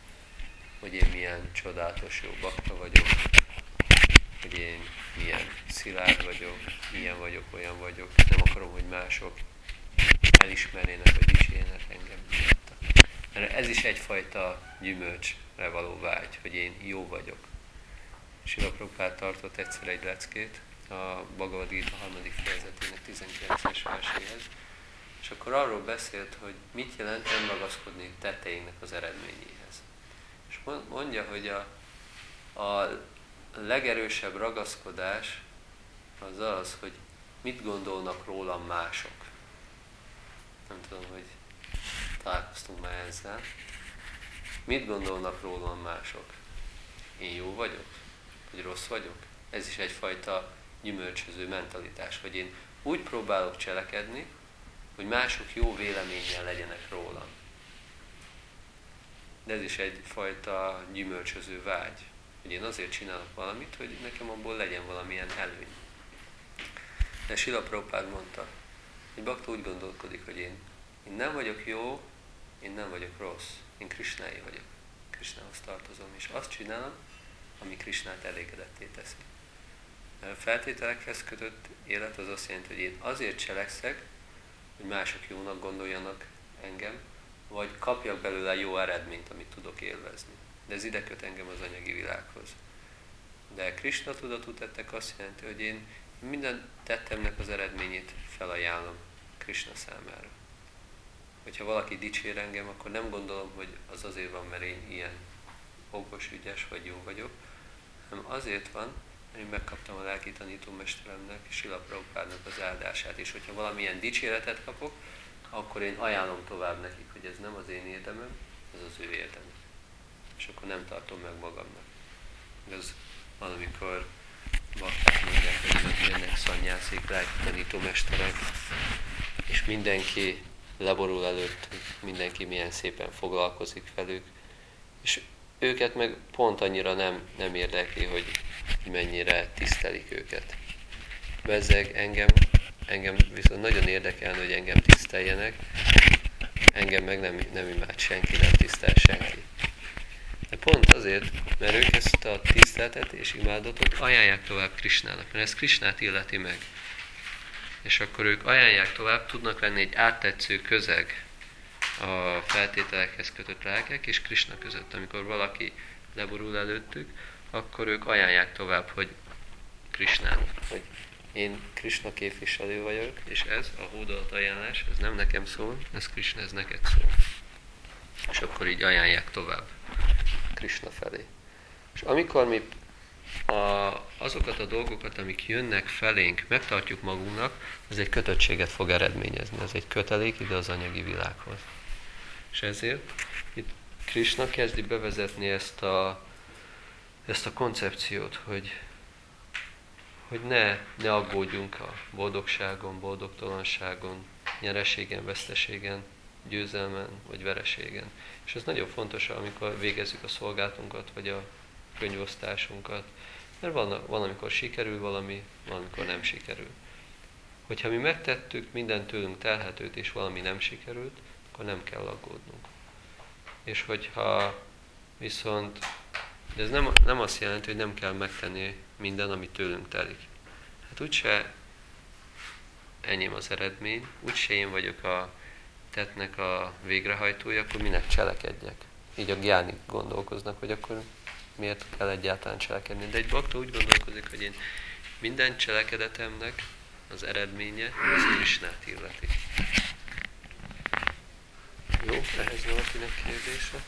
hogy én milyen csodálatos jó bakta vagyok, hogy én milyen szilárd vagyok, milyen vagyok, olyan vagyok. Nem akarom, hogy mások elismerjenek, vagy dicsérjenek engem miatta. Mert ez is egyfajta gyümölcsre való vágy, hogy én jó vagyok. Srila Prabhupád tartott egyszer egy leckét a Bhagavad Gita harmadik fejezetének tizenkilences verséhez, és akkor arról beszélt, hogy mit jelent nem ragaszkodni tetteinknek az eredményéhez. És mondja, hogy a, a legerősebb ragaszkodás az az, hogy mit gondolnak rólam mások. Nem tudom, hogy találkoztunk már ezzel. Mit gondolnak rólam mások? Én jó vagyok? Vagy rossz vagyok? Ez is egyfajta gyümölcsöző mentalitás, hogy én úgy próbálok cselekedni, hogy mások jó véleménnyel legyenek rólam. De ez is egyfajta gyümölcsöző vágy, hogy én azért csinálok valamit, hogy nekem abból legyen valamilyen előny. De Srila Prabhupád mondta, hogy bakta úgy gondolkodik, hogy én, én nem vagyok jó, én nem vagyok rossz, én Krishnái vagyok. Krishnához tartozom, és azt csinálom, ami Krishnát elégedetté teszi. A feltételekhez kötött élet az azt jelenti, hogy én azért cselekszek, hogy mások jónak gondoljanak engem, vagy kapjak belőle jó eredményt, amit tudok élvezni. De ez ide köt engem az anyagi világhoz. De Krishna tudatú tettek azt jelenti, hogy én minden tettemnek az eredményét felajánlom Krishna számára. Hogyha valaki dicsér engem, akkor nem gondolom, hogy az azért van, mert én ilyen okos, ügyes vagy jó vagyok, hanem azért van, mert én megkaptam a lelki tanítómesteremnek, Srila Prabhupádnak az áldását, és hogyha valamilyen dicséretet kapok, akkor én ajánlom tovább nekik, hogy ez nem az én érdemem, ez az ő érdeme. És akkor nem tartom meg magamnak. Ez valamikor bakták mondják, hogy jönnek szanyászik, lelki tanítómesterek, és mindenki leborul előtt, mindenki milyen szépen foglalkozik velük, és őket meg pont annyira nem, nem érdekli, hogy mennyire tisztelik őket. Bezzeg engem, engem viszont nagyon érdekelne, hogy engem tiszteljenek, engem meg nem, nem imád senki, nem tisztel senki. De pont azért, mert ők ezt a tiszteletet és imádatot ajánlják tovább Krishnának, mert ez Krishnát illeti meg. És akkor ők ajánlják tovább, tudnak lenni egy áttetsző közeg a feltételekhez kötött lelkek és Krishna között. Amikor valaki leborul előttük, akkor ők ajánlják tovább, hogy Krishnának, hogy én Krishna képviselő vagyok, és ez a hódolt ajánlás, ez nem nekem szól, ez Krishna, ez neked szól. És akkor így ajánlják tovább Krishna felé. És amikor mi a, azokat a dolgokat, amik jönnek felénk, megtartjuk magunknak, az egy kötöttséget fog eredményezni, ez egy kötelék ide az anyagi világhoz. És ezért itt Krishna kezdi bevezetni ezt a, ezt a koncepciót, hogy, hogy ne, ne aggódjunk a boldogságon, boldogtalanságon, nyereségen, veszteségen, győzelmen vagy vereségen. És ez nagyon fontos, amikor végezzük a szolgálatunkat, vagy a könyvosztásunkat, mert van, van, amikor sikerül valami, van, amikor nem sikerül. Hogyha mi megtettük minden tőlünk telhetőt, és valami nem sikerült, akkor nem kell aggódnunk. És hogyha viszont, de ez nem, nem azt jelenti, hogy nem kell megtenni minden, ami tőlünk telik. Hát úgyse enyém az eredmény, úgyse én vagyok a tettnek a végrehajtója, akkor minek cselekedjek. Így a gyánik gondolkoznak, hogy akkor miért kell egyáltalán cselekedni. De egy bakta úgy gondolkozik, hogy én minden cselekedetemnek az eredménye az Krishnát illeti. Jó, ehhez valakinek kérdése?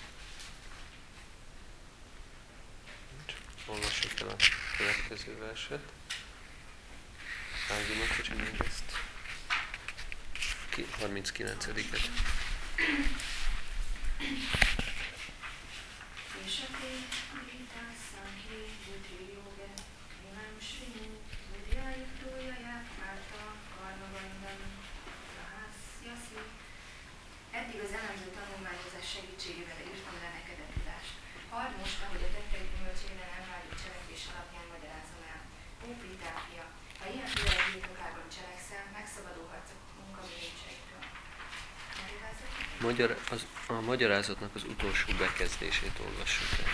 Csak olvassuk el a következő verset. Áldjuk, hogy még ezt. harminckilencediket. Eddig az elemző tanulmányozás segítségével írtam le neked a tudást. Hadd most, ahogy a tetteid gyümölcsére nem vágyott cselekvés alapján magyarázom el. Ó, Pritáfia, ha ilyenféle birtokában cselekszel, megszabadulhatsz a munkaművéseitől. Magyarázok? Magyar, az, a magyarázatnak az utolsó bekezdését olvassuk el.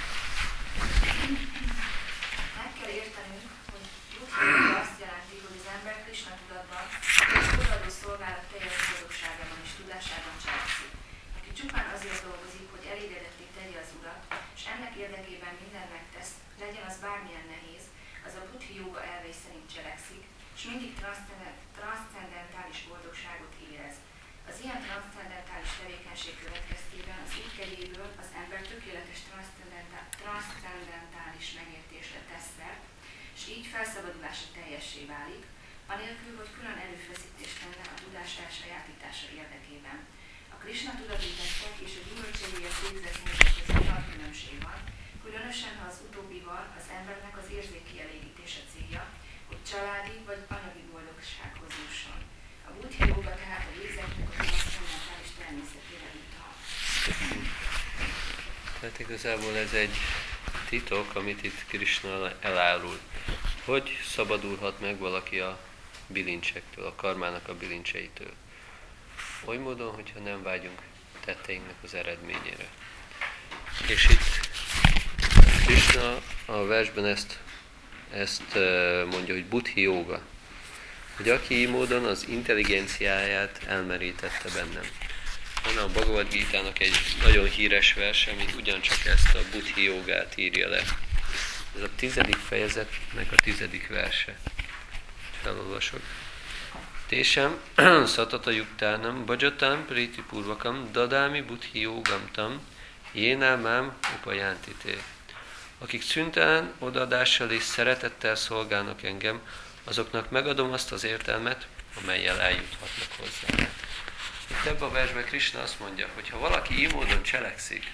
Meg kell értenünk, hogy Buddha azt jelenti, hogy az ember Krisna tudatban és odaadó szolgálat teljes boldogságában és tudásában cselekszik. Aki csupán azért dolgozik, hogy elégedetté tegye az Urat, és ennek érdekében mindent megtesz, legyen az bármilyen nehéz, az a buddhi jóga elvei szerint cselekszik, és mindig transzcendentális boldogságot érez. Az ilyen transzcendentális tevékenység következtében az ügykedéből az ember tökéletes transzcendentális megértésre tesz szert, és így felszabadulása teljessé válik, anélkül, hogy külön erőfeszítést tenne a tudás elsajátítása érdekében. A Krisna tudatítettek és a gyümölcseléhez végzett módok között nagy különbség van, különösen ha az utóbbival az embernek az érzék kielégítése célja, hogy családi vagy anyagi boldogsághoz jusson. A buddhi jóga tehát a végzetnek a transzcendentális természetére utal. Tehát igazából ez egy titok, amit itt Krisna elárul. Hogy szabadulhat meg valaki a bilincsektől, a karmának a bilincseitől? Oly módon, hogyha nem vágyunk tetteinknek az eredményére. És itt Krisna a versben ezt, ezt mondja, hogy buddhi jóga. Hogy aki így módon az intelligenciáját elmerítette bennem. Van a Bhagavad Gítának egy nagyon híres vers, ami ugyancsak ezt a buddhi jógát írja le. Ez a tizedik fejezetnek a tizedik verse. Felolvasok. Tésem szatata juktánam, bhajatam priti purvakam, dadámi buddhi jógam tam, jénámám upajántité. Akik szüntelen odaadással és szeretettel szolgálnak engem, azoknak megadom azt az értelmet, amellyel eljuthatnak hozzá. Itt ebben a versben Krisna azt mondja, hogy ha valaki így módon cselekszik,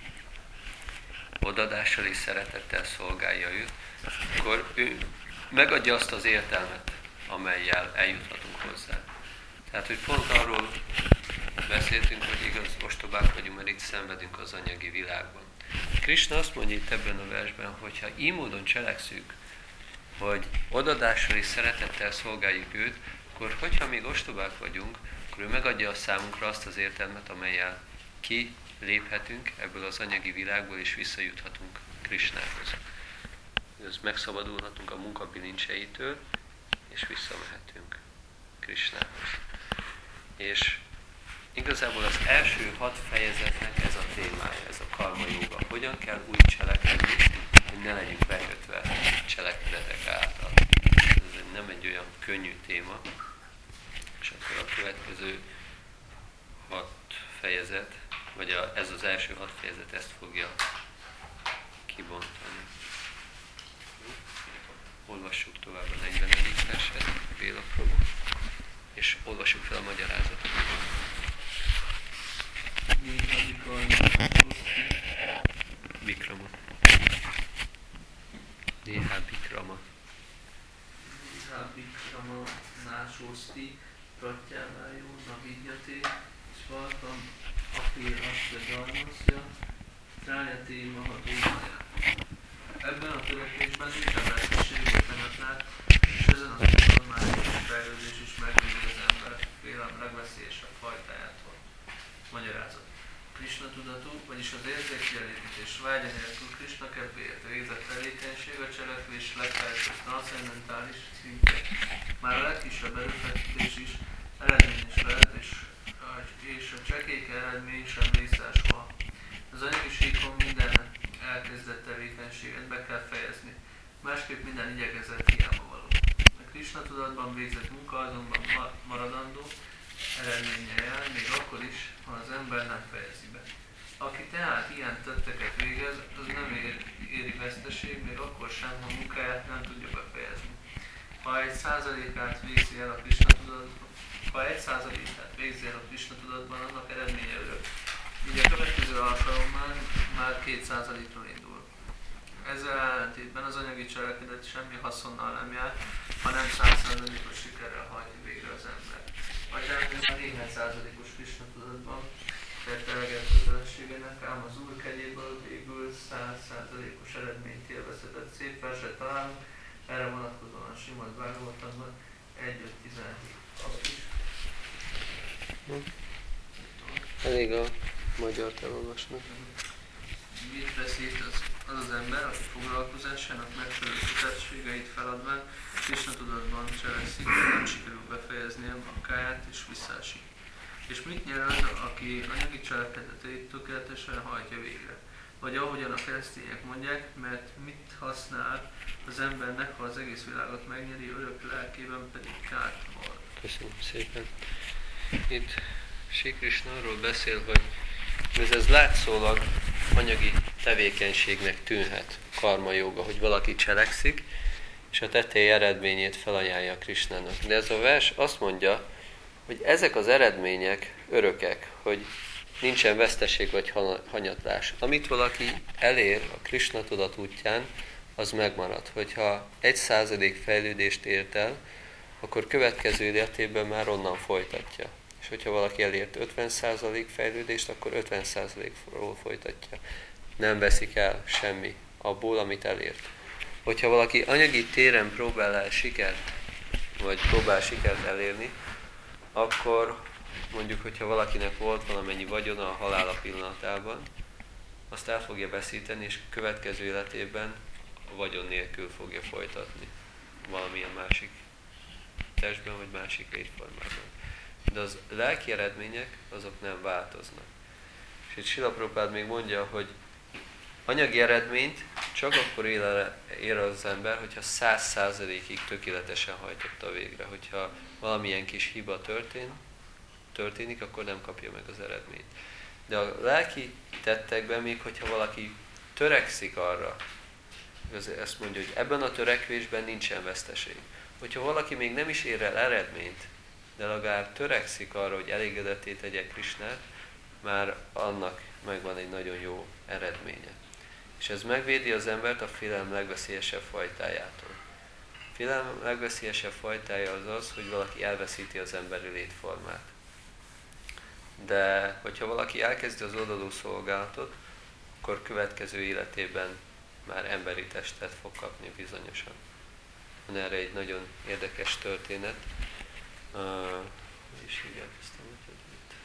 odaadással és szeretettel szolgálja őt, akkor ő megadja azt az értelmet, amellyel eljuthatunk hozzá. Tehát, hogy pont arról beszéltünk, hogy igaz, ostobák vagyunk, mert itt szenvedünk az anyagi világban. Krisna azt mondja itt ebben a versben, hogy ha így módon cselekszünk, hogy odaadással és szeretettel szolgáljuk őt, akkor hogyha még ostobák vagyunk, akkor ő megadja a számunkra azt az értelmet, amellyel kiléphetünk ebből az anyagi világból, és visszajuthatunk Krisnához. Ez megszabadulhatunk a munkabilincseitől, és visszamehetünk Krisnához. És igazából az első hat fejezetnek ez a témája, ez a karma jóga. Hogyan kell úgy cselekedni, hogy ne legyünk bekötve cselekedetek által. Ez nem egy olyan könnyű téma. És akkor a következő hat fejezet, vagy a, ez az első hat fejezet ezt fogja kibontani. Olvassuk tovább a negyvenedik verset, Béla Prabhu, és olvassuk fel a magyarázatot. Bikrama. Néha Bikrama. Néha Bikrama násoszti, pratyávájó, navidjaté, svartam, apír asya dharmasya, trájaté mahatómája. Ebben a törekvésben nincsen veszteség vagy temetlet, és ezen az úton már egy fejlődés is megvédi az ember félelem legveszélyesebb fajtájától. Magyarázat. Krisna tudatú, vagyis az érzékkielégítés vágya nélkül Krisna kedvéért végzett tevékenység a cselekvés legfelsőbb transzcendentális szintje. Már a legkisebb erőfeszítés is eredményes lehet, és a, és a csekély eredmény sem vészes soha. Az anyagi síkon minden elkezdett tevékenységet be kell fejezni, másképp minden igyekezett hiába való. A Krisna tudatban végzett munka azonban maradandó eredménye jár, még akkor is, ha az ember nem fejezi be. Aki tehát ilyen tetteket végez, az nem ér, éri veszteség, még akkor sem, ha munkáját nem tudja befejezni. Ha egy százalékát végzi el a Krisna tudatban, ha egy százalékát végzi el a Krisna tudatban, annak eredménye örök. Így a következő alkalommal már két százalékról indul. Ezzel ellentétben az anyagi cselekedet semmi haszonnal nem jár, ha nem száz százalékos sikerrel hajtja végre az ember. Atyánk a néhány százalékos Krisna tudatban tett eleget kötelességének, ám az Úr kegyéből végül száz százalékos eredményt élvezhetett. Szép verset találunk, erre vonatkozóan a Simad Bhagavatamban egy öt tizenhét. Az is. Elég a magyart elolvasni. Mit veszít az, az az ember, aki foglalkozásának megfelelő kötelességeit feladván, Krisna tudatban cselekszik, nem sikerül befejeznie munkáját és visszaesik. És mit nyer az, aki anyagi cselekedeteit tökéletesen hajtja végre? Vagy ahogyan a keresztények mondják, mert mit használ az embernek, ha az egész világot megnyeri, örök lelkében pedig kárt val. Köszönöm szépen. Itt Sri Krishna arról beszél, hogy ez, ez látszólag anyagi tevékenységnek tűnhet, karma joga, hogy valaki cselekszik, és a tettei eredményét felajánlja Krishnának. De ez a vers azt mondja, hogy ezek az eredmények örökek, hogy nincsen veszteség vagy hanyatlás. Amit valaki elér a Krishna tudat útján, az megmarad. Hogyha egy százalék fejlődést ért el, akkor következő életében már onnan folytatja. És hogyha valaki elért ötven százalék fejlődést, akkor ötven százalékról folytatja. Nem veszik el semmi abból, amit elért. Hogyha valaki anyagi téren próbál el sikert, vagy próbál sikert elérni, akkor mondjuk, hogyha valakinek volt valamennyi vagyona a halála pillanatában, azt el fogja veszíteni, és következő életében a vagyon nélkül fogja folytatni valamilyen másik testben, vagy másik létformában. De az lelki eredmények, azok nem változnak. És itt Srila Prabhupád még mondja, hogy anyagi eredményt csak akkor ér az ember, hogyha száz százalékig tökéletesen hajtotta végre. Hogyha valamilyen kis hiba történ, történik, akkor nem kapja meg az eredményt. De a lelki tettekben, még hogyha valaki törekszik arra, ezt mondja, hogy ebben a törekvésben nincsen veszteség. Hogyha valaki még nem is ér el eredményt, de legalább törekszik arra, hogy elégedetté tegye Krisnát, már annak megvan egy nagyon jó eredménye. És ez megvédi az embert a félelem legveszélyesebb fajtájától. A félelem legveszélyesebb fajtája az az, hogy valaki elveszíti az emberi létformát. De hogyha valaki elkezdi az odaadó szolgálatot, akkor következő életében már emberi testet fog kapni bizonyosan. Van erre egy nagyon érdekes történet. Uh, is hívják ezt a metodet.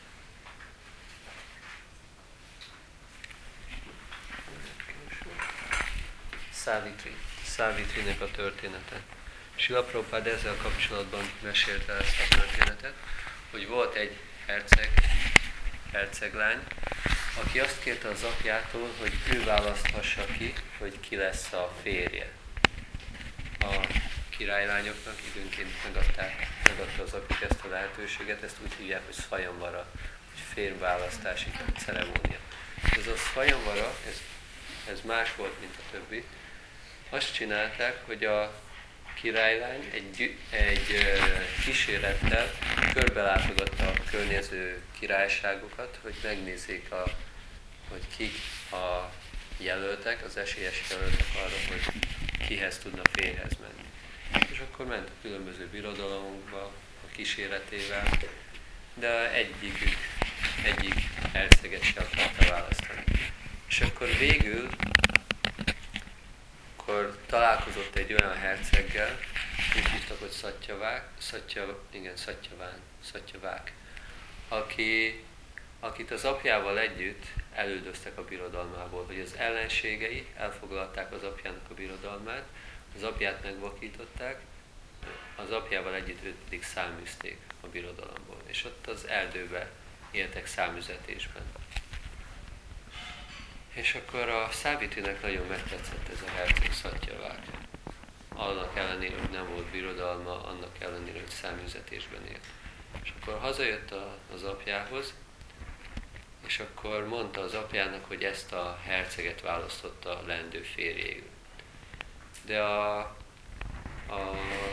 Savitri. Savitrinek a története. Srila Prabhupád ezzel kapcsolatban mesélte ezt a történetet, hogy volt egy herceg, herceglány, aki azt kérte az apjától, hogy ő választhassa ki, hogy ki lesz a férje. A királylányoknak időnként megadták, megadta az apjuk ezt a lehetőséget, ezt úgy hívják, hogy szvajamvara, hogy férválasztási ceremónia. Ez a szvajamvara, ez, ez más volt, mint a többi. Azt csinálták, hogy a királylány egy, egy kísérettel körbelátogatta a környező királyságokat, hogy megnézzék, a, hogy kik a jelöltek, az esélyes jelöltek arra, hogy kihez tudna férjhez menni. És akkor ment a különböző birodalomokba a kíséretével, de egyikük, egyik herceget se akarta választani. És akkor végül akkor találkozott egy olyan herceggel, úgy hívtak, hogy Szatyavák, Szatya, igen, Szatyaván, Szatyavák, aki, akit az apjával együtt elüldöztek a birodalmából, hogy az ellenségei elfoglalták az apjának a birodalmát, az apját megvakították, az apjával együtt őt pedig száműzték a birodalomból, és ott az erdőbe éltek száműzetésben. És akkor a Szávitrinek nagyon megtetszett ez a herceg Szatyavák. Annak ellenére, hogy nem volt birodalma, annak ellenére, hogy száműzetésben élt. És akkor hazajött a, az apjához, és akkor mondta az apjának, hogy ezt a herceget választotta leendő férjéül. De a, a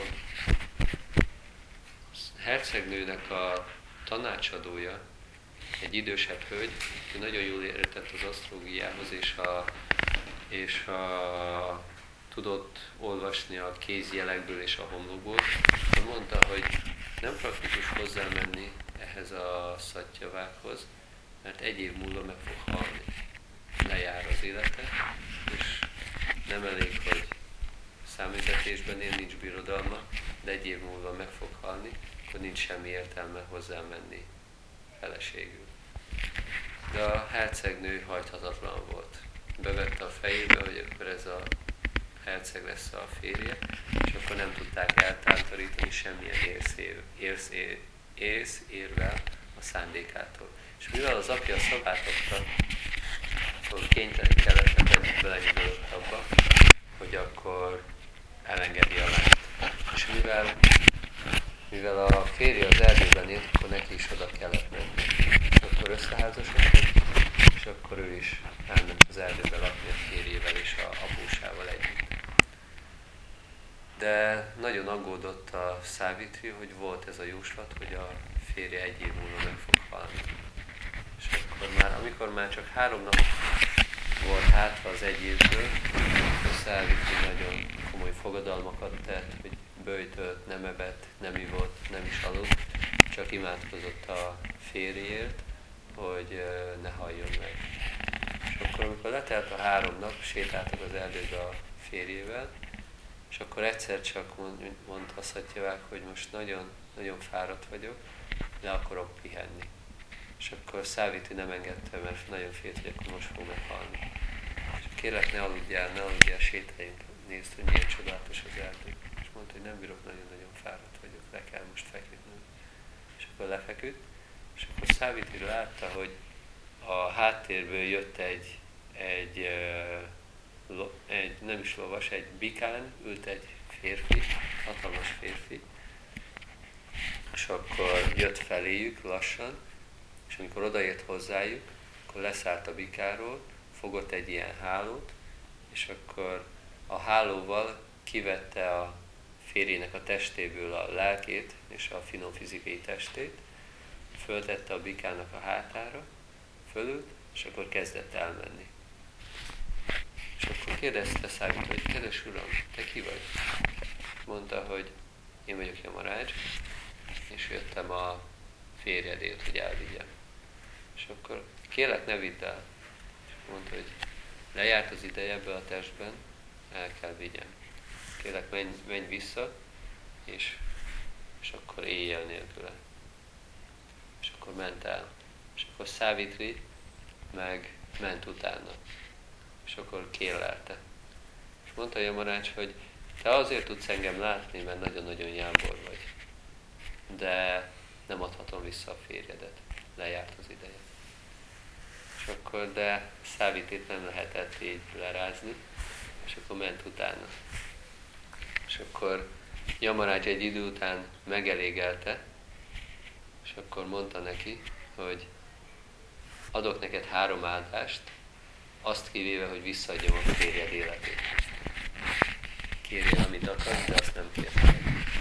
hercegnőnek a tanácsadója, egy idősebb hölgy, aki nagyon jól értett az asztrológiához, és, a, és a, tudott olvasni a kézjelekből és a homlokból, akkor mondta, hogy nem praktikus hozzámenni ehhez a Szatyavákhoz, mert egy év múlva meg fog halni. Lejár az élete, és nem elég, hogy száműzetésben él, nincs birodalma, de egy év múlva meg fog halni, akkor nincs semmi értelme hozzámenni feleségül. de a hercegnő hajthatatlan volt. Bevette a fejébe, hogy akkor ez a herceg lesz a férje, és akkor nem tudták eltántorítani semmilyen érszér, érszér, érszérvel a szándékától. És mivel az apja szavát adta, akkor kénytelen kellett belenyugodott abba, hogy akkor elengedi a lányt. És mivel, mivel a férje az erdőben élt, akkor neki is oda kellett menni. És akkor összeházasodott, és akkor ő is elment az erdőbe lakni a férjével és a apósával együtt. De nagyon aggódott a Szávitri, hogy volt ez a jóslat, hogy a férje egy év múlva meg fog halni. És akkor már, amikor már csak három nap volt hátra az egy évből, a Szávitri nagyon komoly fogadalmakat tett, hogy böjtölt, nem evett, nem ivott, nem is aludt, csak imádkozott a férjéért, hogy ne halljon meg. És akkor, amikor letelt a három nap, sétáltak az erdőbe a férjével, és akkor egyszer csak mondta Szatyavák, hogy most nagyon, nagyon fáradt vagyok, le akarok pihenni. És akkor Szávitri nem engedte, mert nagyon félt, hogy akkor most fog meghalni. És kérlek, ne aludjál, ne aludjál, sétáljunk, nézd, hogy milyen csodálatos az erdő. És mondta, hogy nem bírok, nagyon-nagyon fáradt vagyok, le kell most feküdnöm. És akkor lefeküdt, és akkor Szávitri látta, hogy a háttérből jött egy, egy, egy nem is lovas, egy bikán ült egy férfi, hatalmas férfi, és akkor jött feléjük lassan, és amikor odaért hozzájuk, akkor leszállt a bikáról, fogott egy ilyen hálót, és akkor a hálóval kivette a férjének a testéből a lelkét és a finom fizikai testét, föltette a bikának a hátára, fölült, és akkor kezdett elmenni. És akkor kérdezte Szávitri, hogy kedves uram, te ki vagy? Mondta, hogy én vagyok Yamarács, és jöttem a férjedért, hogy elvigyem. És akkor kérlek, ne vidd el. És mondta, hogy lejárt az ideje ebbe a testben, el kell vigyem. Kérlek, menj, menj vissza, és, és akkor éljél nélküle. És akkor ment el. És akkor Szávitri meg ment utána. És akkor kélelte. És mondta Yamarács, hogy te azért tudsz engem látni, mert nagyon-nagyon jámbor vagy. De nem adhatom vissza a férjedet. Lejárt az ideje. És akkor, de Szávitrit nem lehetett így lerázni, és akkor ment utána. És akkor Yamarács egy idő után megelégelte, és akkor mondta neki, hogy adok neked három áldást, azt kivéve, hogy visszaadjam a férjed életét. Kérjél, amit akarsz, de azt nem kérted.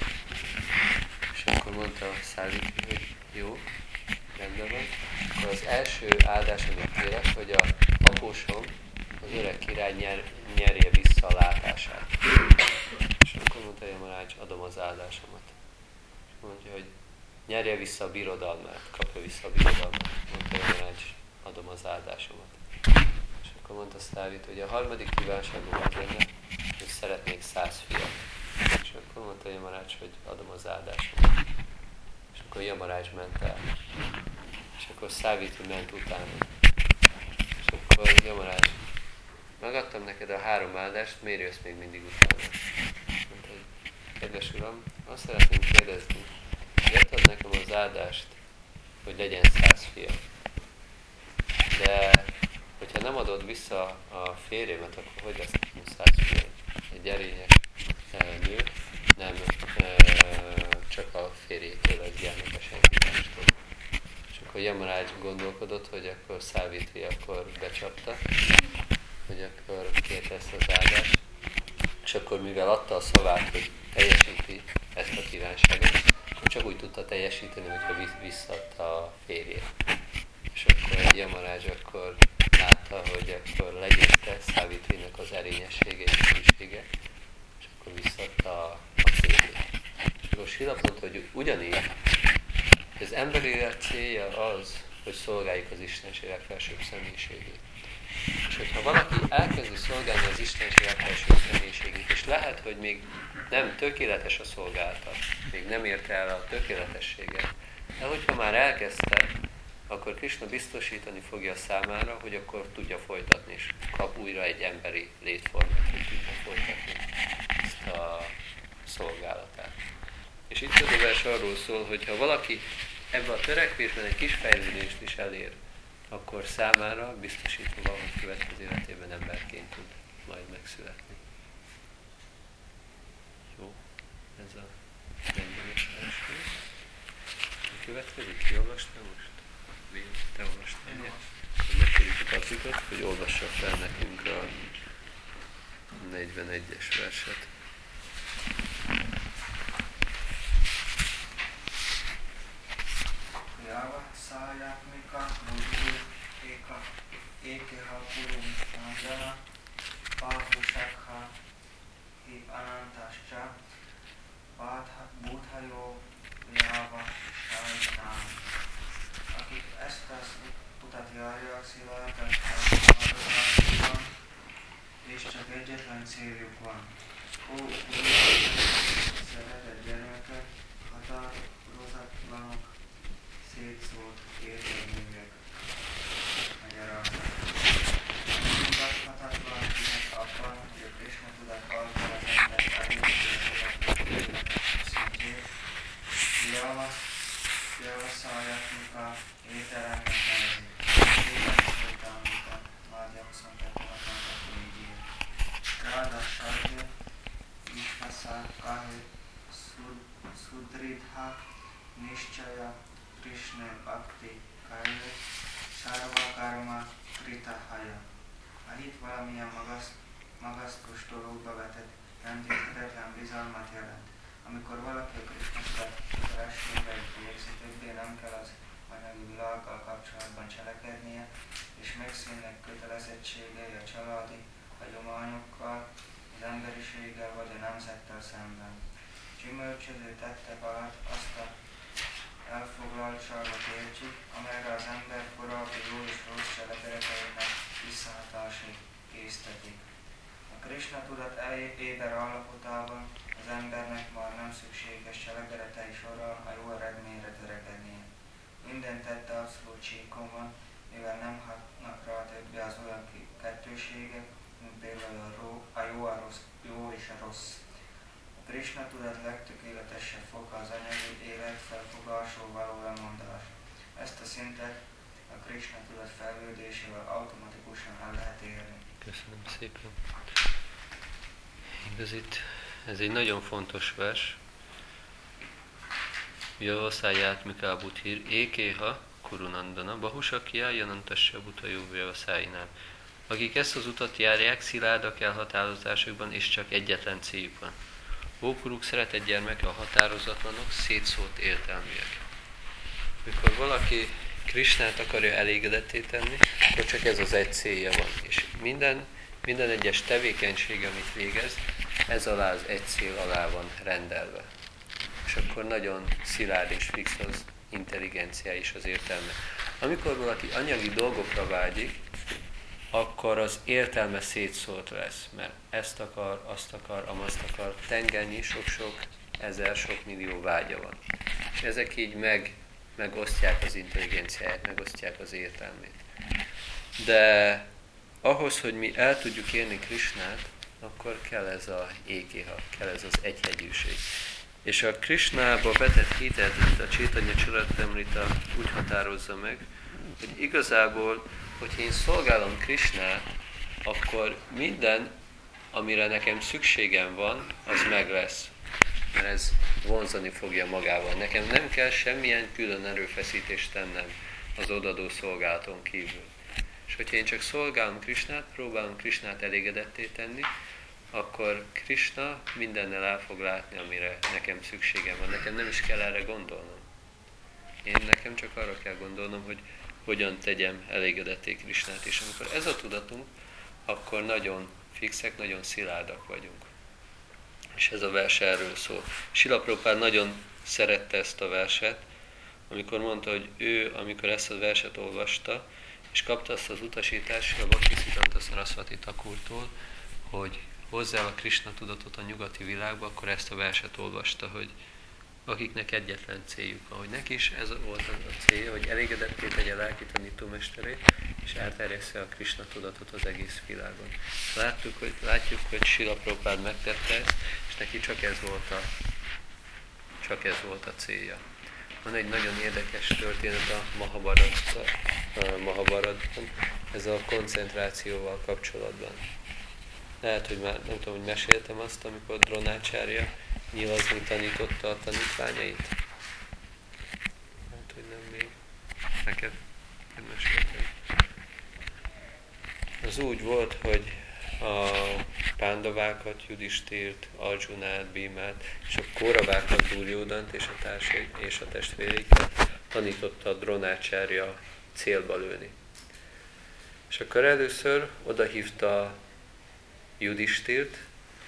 És akkor mondta Szávitri, hogy jó, rendben van. Akkor az első áldás, amit kérek, hogy a apósom, az öreg király nyer, nyerje vissza a látását. És akkor mondta Yamarács, adom az áldásomat. És mondja, hogy nyerje vissza a birodalmát, kapja vissza a birodalmát. Mondta Yamarács, adom az áldásomat. És akkor mondta Szávitri, hogy a harmadik kívánságom az lenne, hogy szeretnék száz fiat. És akkor mondta Yamarács, hogy adom az áldásomat. És akkor Yamarács ment el. És akkor Szávitri ment utána. És akkor Yamarács, megadtam neked a három áldást, miért jössz még mindig utána? Mondta, hogy kedves uram, azt szeretném kérdezni, hogy adtad nekem az áldást, hogy legyen száz fia. De hogyha nem adod vissza a férjemet, akkor hogy lesz nekem száz fia? Egy erényes nő nem csak a férjétől lesz gyermekes enkidástól. És akkor Yamarács gondolkodott, hogy akkor Szávitri akkor becsapta, hogy akkor kérte ezt az áldást, és akkor mivel adta a szavát, hogy teljesíti ezt a kívánságot, akkor csak úgy tudta teljesíteni, hogyha visszaadta a férjét. És akkor Yamarács akkor látta, hogy akkor legyőzte Szávitrinek az erényessége és hűsége, és akkor visszaadta a, a férjét. És akkor Srila mondta, hogy ugyanígy az emberi élet célja az, hogy szolgáljuk az istenségek felsőbb személyiségét. És hogyha valaki elkezdi szolgálni az istenségek felsőbb személyiségét, és lehet, hogy még nem tökéletes a szolgálata, még nem érte el a tökéletességet, de hogyha már elkezdte, akkor Krisna biztosítani fogja számára, hogy akkor tudja folytatni, és kap újra egy emberi létformát, hogy tudja folytatni ezt a szolgálatát. És itt az a vers arról szól, hogy ha valaki ebben a törekvésben egy kis fejlődést is elér, akkor számára biztosítva van, hogy következő életében emberként tud majd megszületni. Jó, ez a negyvenes vers. Következik, ki olvastál most? Te olvastál? Én olvastál. Megkérjük a Patrikot, hogy olvassa fel nekünk a negyvenegyes verset. Java Szájákmika, Mudhu, Eka, Ékeha Purum Sandana, Pahusakha, Hi Anantascha, Budhajó, Java Sájanám. Akik ezt az utat járják, szilárdan elfogadóan, és csak egyetlen céljuk van. Ó, szeretett gyermekek, határozatlanok, szétszólt értelműek. Magyarázat. Mondathatatlan hihet abban, hogy a Krisna tudat által az embert elérhetően szintjét. Java, Java Szájákmika ételemnek nevezik. Ételműta, Mádja huszonkettő hatvankettő ír. Ráda Sargya, Ishvasa Kahe, Sudridha, Nishchaya, Krishna Bhakti Kaya, Sarva Karma Kritahaya. A hit valamilyen magaszt, magasztos dologba vetett, rendíthetetlen bizalmat jelent. Amikor valaki a Krishna kötelességeit végzi, többé nem kell az anyagi világgal kapcsolatban cselekednie, és megszűnnek kötelezettségei a családi hagyományokkal, az emberiséggel vagy a nemzettel szemben. Gyümölcsöző tettek alatt azt a elfoglaltságot értjük, amelyre az ember korábbi jó és rossz cselekedeteinek visszahatásait késztetik. A Krisna tudat éber állapotában az embernek már nem szükséges cselekedetei során a jó eredményre törekednie. Minden tette abszolút csíkon van, mivel nem hatnak rá többé az olyan kettőségek, mint például a, ró, a jó, a rossz, jó és a rossz. A Krisna tudat legtökéletesebb foka az anyagi élet felfogásról való lemondás. Ezt a szintet a Krisna tudat fejlődésével automatikusan el lehet érni. Köszönöm szépen. Igaz, itt ez egy nagyon fontos vers. Java Szájákmika Budhir, Ékéha Kurunandana, Bahusakya Janantassa Butajú Vyavaszáinám. Akik ezt az utat járják, szilárdak elhatározásokban, és csak egyetlen céljuk van. Ókuruk szeretett gyermeke, a határozatlanok, szétszólt értelműek. Mikor valaki Krisnát akarja elégedetté tenni, akkor csak ez az egy célja van. És minden, minden egyes tevékenység, amit végez, ez alá az egy cél alá van rendelve. És akkor nagyon szilárd és fix az intelligencia és az értelme. Amikor valaki anyagi dolgokra vágyik, akkor az értelme szétszólt lesz, mert ezt akar, azt akar, amazt akar, tengernyi, sok-sok, ezer, sok millió vágya van. És ezek így meg, megosztják az intelligenciáját, megosztják az értelmét. De ahhoz, hogy mi el tudjuk érni Krisnát, akkor kell ez a ékéha, kell ez az egyhegyűség. És a Krisnába vetett hitet, a Chaitanya Charitamrita úgy határozza meg, hogy igazából, hogyha én szolgálom Krisnát, akkor minden, amire nekem szükségem van, az meg lesz. Mert ez vonzani fogja magával. Nekem nem kell semmilyen külön erőfeszítést tennem az odadó szolgálaton kívül. És hogyha én csak szolgálom Krisnát, próbálom Krisnát elégedetté tenni, akkor Krishna mindennel el fog látni, amire nekem szükségem van. Nekem nem is kell erre gondolnom. Én nekem csak arra kell gondolnom, hogy hogyan tegyem elégedetté Krisnát. És amikor ez a tudatunk, akkor nagyon fixek, nagyon szilárdak vagyunk. És ez a vers erről szól. Srila Prabhupád nagyon szerette ezt a verset, amikor mondta, hogy ő, amikor ezt a verset olvasta, és kapta azt az utasítást a Bhaktisiddhanta Sarasvati Thakurtól, hogy hozzá a Krishna tudatot a nyugati világba, akkor ezt a verset olvasta, hogy akiknek egyetlen céljuk, ahogy neki is ez volt a célja, hogy elégedetté tegye lelki tanítómesterét, és elterjessze a Krisna tudatot az egész világon. Látjuk, hogy, látjuk, hogy Srila Prabhupád megtette ezt, és neki csak ez volt a, csak ez volt a célja. Van egy nagyon érdekes történet a Mahabharatban, ez a koncentrációval kapcsolatban. Lehet, hogy már nem tudom, hogy meséltem azt, amikor Drónácsárja nyilazni tanította a tanítványait. Hát, hogy nem még. Neked nem meséltem. Az úgy volt, hogy a Pándavákat, Judistírt, Arjunát, Bhímát, és a Kóravákat, Duryodhant és a társai és a testvéreiket tanította a Drónácsárja célba lőni. És akkor először odahívta Judistírt,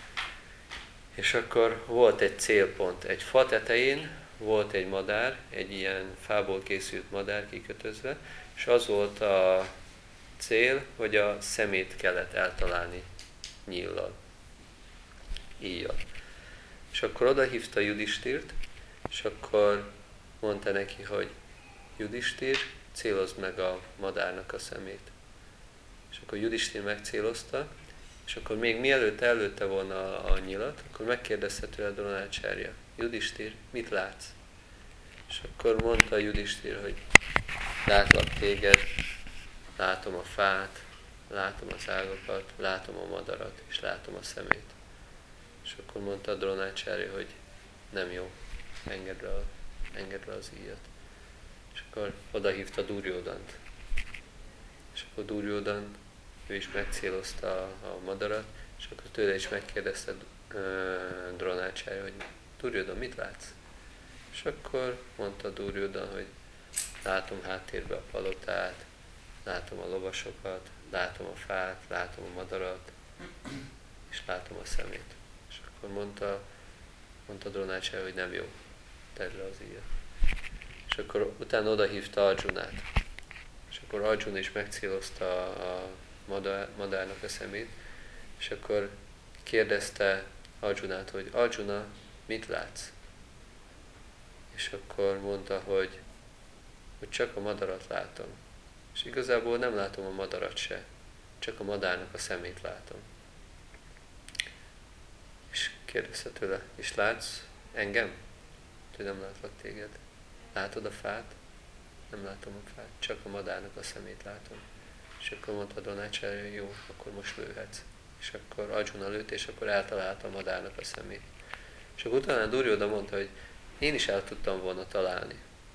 és akkor volt egy célpont. Egy fa tetején volt egy madár, egy ilyen fából készült madár kikötözve, és az volt a cél, hogy a szemét kellett eltalálni nyíllal, íjjal. És akkor odahívta Judistírt, és akkor mondta neki, hogy Judistír, célozd meg a madárnak a szemét. És akkor Judistír megcélozta, és akkor még mielőtt előtte volna a, a nyilat, akkor megkérdezte tőle Drónácsárja, Judistír, mit látsz? És akkor mondta Judistír, hogy látlak téged, látom a fát, látom az ágakat, látom a madarat, és látom a szemét. És akkor mondta a Drónácsárja, hogy nem jó, engedd le, engedd le az íjat. És akkor odahívta Duryodhant. És akkor Duryodhan, ő is megcélozta a, a madarat, és akkor tőle is megkérdezte uh, Drónácsárja, hogy Duryodhan, mit látsz? És akkor mondta Duryodhan, hogy látom háttérbe a palotát, látom a lovasokat, látom a fát, látom a madarat, és látom a szemét. És akkor mondta, mondta Drónácsárja, hogy nem jó, tedd le az íjat. És akkor utána odahívta Arjunát. És akkor Arjuna is megcélozta a madár, madárnak a szemét, és akkor kérdezte Arjunát, hogy Arjuna, mit látsz? És akkor mondta, hogy, hogy csak a madarat látom. És igazából nem látom a madarat se, csak a madárnak a szemét látom. És kérdezte tőle, és látsz engem? Hogy nem látlak téged. Látod a fát? Nem látom a fát, csak a madárnak a szemét látom. És akkor mondta Drónácsárja, jó, akkor most lőhetsz. És akkor Arjuna lőtt, és akkor eltalálta a madárnak a szemét. És akkor utána Duryodhana mondta, hogy én is el tudtam volna találni.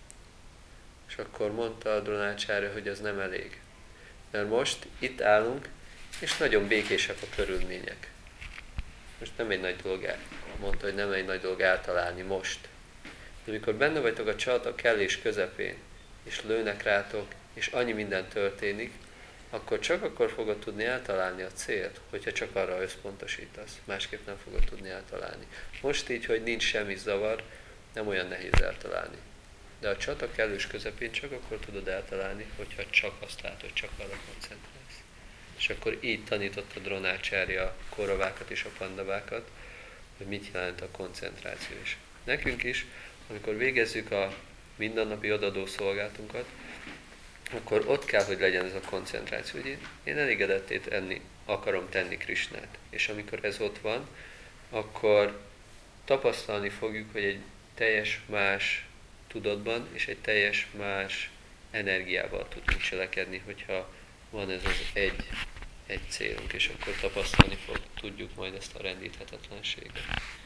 És akkor mondta a Drónácsárja, hogy az nem elég. Mert most itt állunk, és nagyon békések a körülmények. Most nem egy nagy dolog, el, mondta, hogy nem egy nagy dolog eltalálni most. De amikor benne vagytok a csata kellés közepén, és lőnek rátok, és annyi minden történik, akkor csak akkor fogod tudni eltalálni a célt, hogyha csak arra összpontosítasz. Másképp nem fogod tudni eltalálni. Most így, hogy nincs semmi zavar, nem olyan nehéz eltalálni. De a csata kellős közepén csak akkor tudod eltalálni, hogyha csak azt látod, csak arra koncentrálsz. És akkor így tanította Drónácsárja a Kóravákat és a Pandavákat, hogy mit jelent a koncentráció is. Nekünk is, amikor végezzük a mindennapi odadó szolgálatunkat, akkor ott kell, hogy legyen ez a koncentráció, hogy én, én elégedetté tenni, akarom tenni Krisnát. És amikor ez ott van, akkor tapasztalni fogjuk, hogy egy teljes más tudatban és egy teljes más energiával tudunk cselekedni, hogyha van ez az egy, egy célunk, és akkor tapasztalni fog, tudjuk majd ezt a rendíthetetlenséget.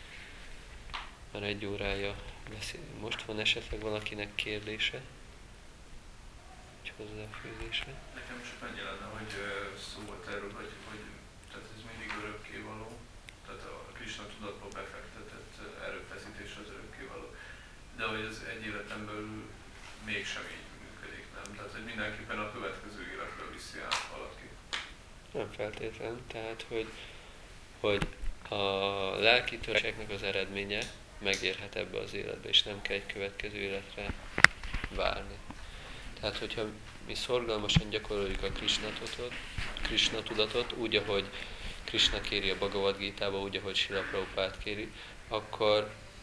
Már egy órája beszélünk. Most van esetleg valakinek kérdése? Egy hozzáfűzése? Nekem csak annyi lenne, hogy szó volt erről, hogy, hogy tehát ez mindig örökkévaló, tehát a Krisna tudatba befektetett erőfeszítés az örökkévaló. De hogy ez egy életen belül mégsem így működik, nem? Tehát, hogy mindenképpen a következő életre viszi át valaki. Nem feltétlenül, tehát, hogy, hogy a lelki törekvésnek az eredménye megérhet ebbe az életbe, és nem kell egy következő életre várni. Tehát, hogyha mi szorgalmasan gyakoroljuk a Krisna tudatot, Krisna tudatot, úgy, ahogy Krisna kéri a Bhagavad Gítába, úgy, ahogy Srila Prabhupád kéri, akkor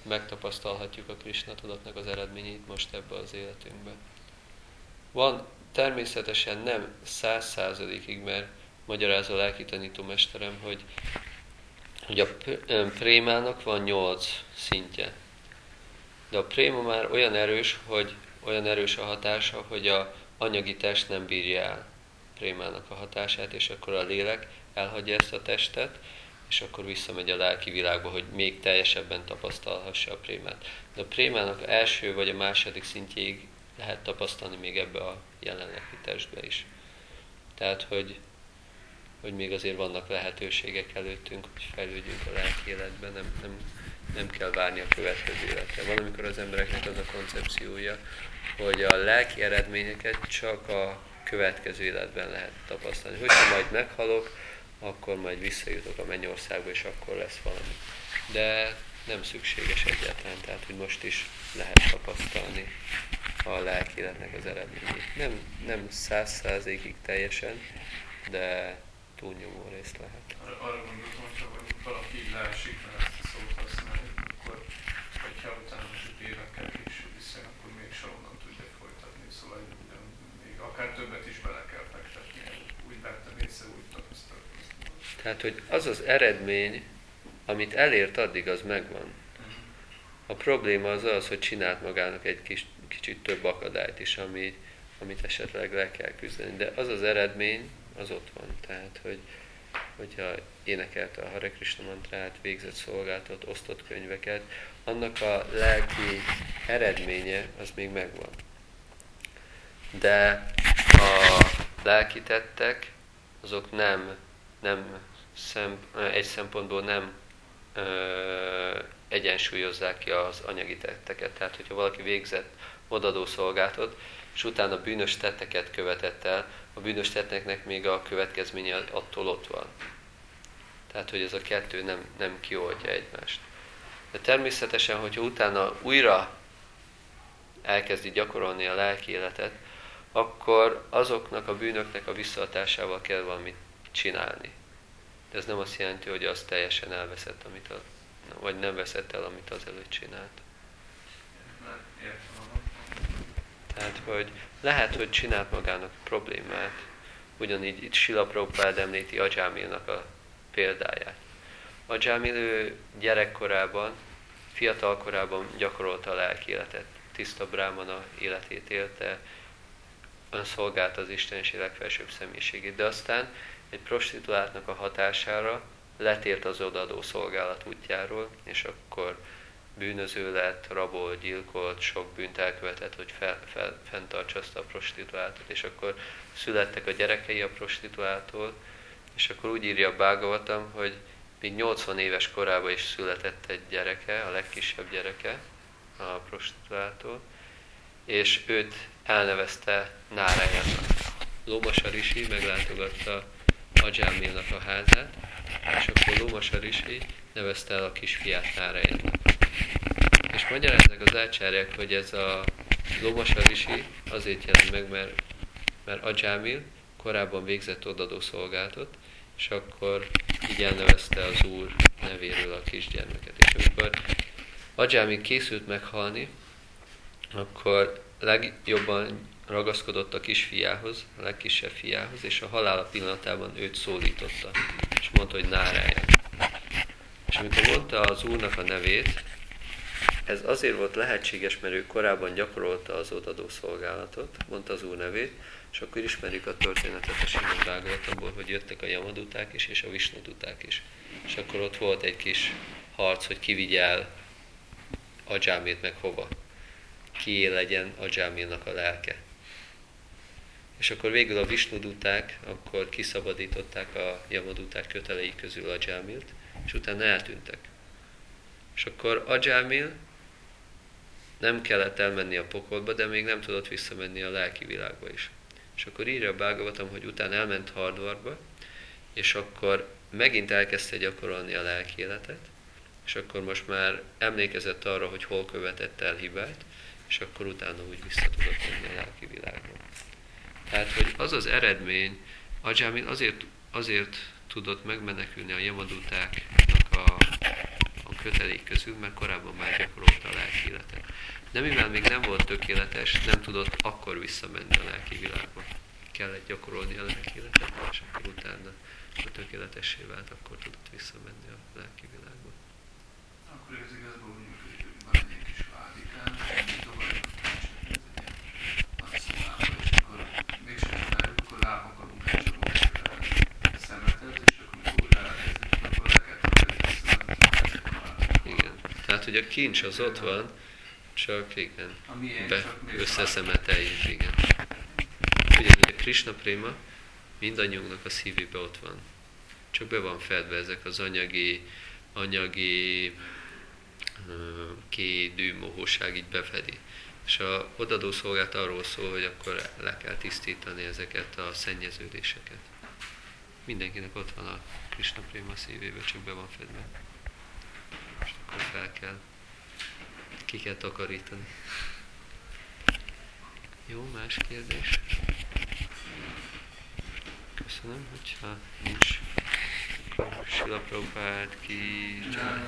megtapasztalhatjuk a Krisna tudatnak az eredményét most ebbe az életünkbe. Van természetesen nem száz százalékig, mert magyarázza a lelki tanítómesterem, hogy, hogy a prémának van nyolc szintje. De a préma már olyan erős, hogy olyan erős a hatása, hogy a anyagi test nem bírja el prémának a hatását, és akkor a lélek elhagyja ezt a testet, és akkor visszamegy a lelki világba, hogy még teljesebben tapasztalhassa a prémát. De a prémának első vagy a második szintjéig lehet tapasztalni még ebbe a jelenlegi testbe is. Tehát, hogy, hogy még azért vannak lehetőségek előttünk, hogy fejlődjünk a lelki életben, nem, nem, nem kell várni a következő életre. Van, amikor az embereknek az a koncepciója, hogy a lelki eredményeket csak a következő életben lehet tapasztalni. Hogyha majd meghalok, akkor majd visszajutok a mennyországba, és akkor lesz valami. De nem szükséges egyáltalán, tehát hogy most is lehet tapasztalni a lelki életnek az eredményét. Nem, nem száz százalékig teljesen, de túlnyomó részt lehet. Arra, arra gondoltam, hogyha valaki így leesik, mert ezt a szót használni, akkor hogyha utána most évekkel később visszajön, akkor mégsem onnan tudja folytatni. Szóval még akár többet is bele kell fektetni. Úgy vettem észre, úgy tapasztaltam. Tehát, hogy az az eredmény, amit elért addig, az megvan. A probléma az az, hogy csinált magának egy kis, kicsit több akadályt is, ami, amit esetleg le kell küzdeni. De az az eredmény, az ott van. Tehát, hogy, hogyha énekelte a Hare Krishna mantrát, végzett szolgáltat, osztott könyveket, annak a lelki eredménye az még megvan. De a lelki tettek, azok nem, nem szem, egy szempontból nem ö, egyensúlyozzák ki az anyagi tetteket. Tehát, hogyha valaki végzett odadó szolgálatot, és utána bűnös tetteket követett el, a bűnös tetteknek még a következménye attól ott van. Tehát, hogy ez a kettő nem, nem kioldja egymást. De természetesen, hogyha utána újra elkezdi gyakorolni a lelki életet, akkor azoknak a bűnöknek a visszahatásával kell valamit csinálni. De ez nem azt jelenti, hogy az teljesen elveszett, amit a, vagy nem veszett el, amit az előtt csinált. Tehát, hogy lehet, hogy csinált magának problémát. Ugyanígy itt Srila Prabhupád említi Ajamilnak a példáját. Ajamil ő gyerekkorában, fiatal korában gyakorolta a lelki életet. Tiszta brahmana életét élte, önszolgálta az Isteniség legfelsőbb személyiségét. De aztán egy prostituáltnak a hatására letért az odaadó szolgálat útjáról, és akkor bűnöző lett, rabolt, gyilkolt, sok bűnt elkövetett, hogy fel, fel, fenntartsa azt a prostituáltat, és akkor születtek a gyerekei a prostituáltól, és akkor úgy írja a Bhagavatam, hogy még nyolcvan éves korában is született egy gyereke, a legkisebb gyereke a prostituáltól, és őt elnevezte Nárájánnak. Lomasa Rishi meglátogatta Ajamilnak a házát, és akkor Lomasa Rishi nevezte el a kisfiát Nárájánnak. És magyarázzák az ácsárják, hogy ez a Lomasa Rishi azért jelent meg, mert, mert Ajamil korábban végzett odadó szolgálatot, és akkor így elnevezte az Úr nevéről a kisgyermeket. És amikor Ajamil készült meghalni, akkor legjobban ragaszkodott a kisfiához, a legkisebb fiához, és a halála pillanatában őt szólította, és mondta, hogy Náráján. És amikor mondta az Úrnak a nevét, ez azért volt lehetséges, mert ő korábban gyakorolta az odadó szolgálatot, mondta az Úr nevét, és akkor ismerjük a történetet a Srimad Bhagavatamból, hogy jöttek a Yamaduták is, és a Vishnuduták is. És akkor ott volt egy kis harc, hogy ki vigye el Ajamilt meg hova. Kié legyen Ajamilnak a lelke. És akkor végül a Vishnuduták akkor kiszabadították a Yamaduták kötelei közül Ajamilt, és utána eltűntek. És akkor Ajamil nem kellett elmenni a pokolba, de még nem tudott visszamenni a lelki világba is. És akkor írja a Bhagavatam, hogy utána elment Hardwarba, és akkor megint elkezdte gyakorolni a lelki életet, és akkor most már emlékezett arra, hogy hol követett el hibát, és akkor utána úgy vissza tudott menni a lelki világba. Tehát, hogy az az eredmény, Ajamil azért, azért tudott megmenekülni a Yamadutáknak a, a kötelék közül, mert korábban már gyakorolta a lelki életet. De mivel még nem volt tökéletes, nem tudott akkor visszamenni a lelki világba. Kellett gyakorolni a lelki életet, és akkor utána, ha tökéletessé vált, akkor tudott visszamenni a lelki világba. Akkor ez igazából mondjuk, hogy van egy ilyen kis vádikán, hogy tovább azt lába, és akkor mégsem csináljuk, akkor rápakolunk egy csomó szemetet, és akkor mikor újra elkezdjük, akkor le kell tartani a szemetet. Igen. Tehát, hogy a kincs az ott van, csak igen, A miénk be csak még összeszemeteljük, igen. Ugyanúgy a Krishna préma mindannyiunknak a szívébe ott van. Csak be van fedve ezek az anyagi, anyagi kédű mohóság így befedi. És a odadó szolgálat arról szól, hogy akkor le kell tisztítani ezeket a szennyeződéseket. Mindenkinek ott van a Krishna préma szívébe, csak be van fedve. És akkor fel kell, ki kell takarítani. Jó, más kérdés? Köszönöm, hogyha nincs, akkor Srila Prabhupád ki...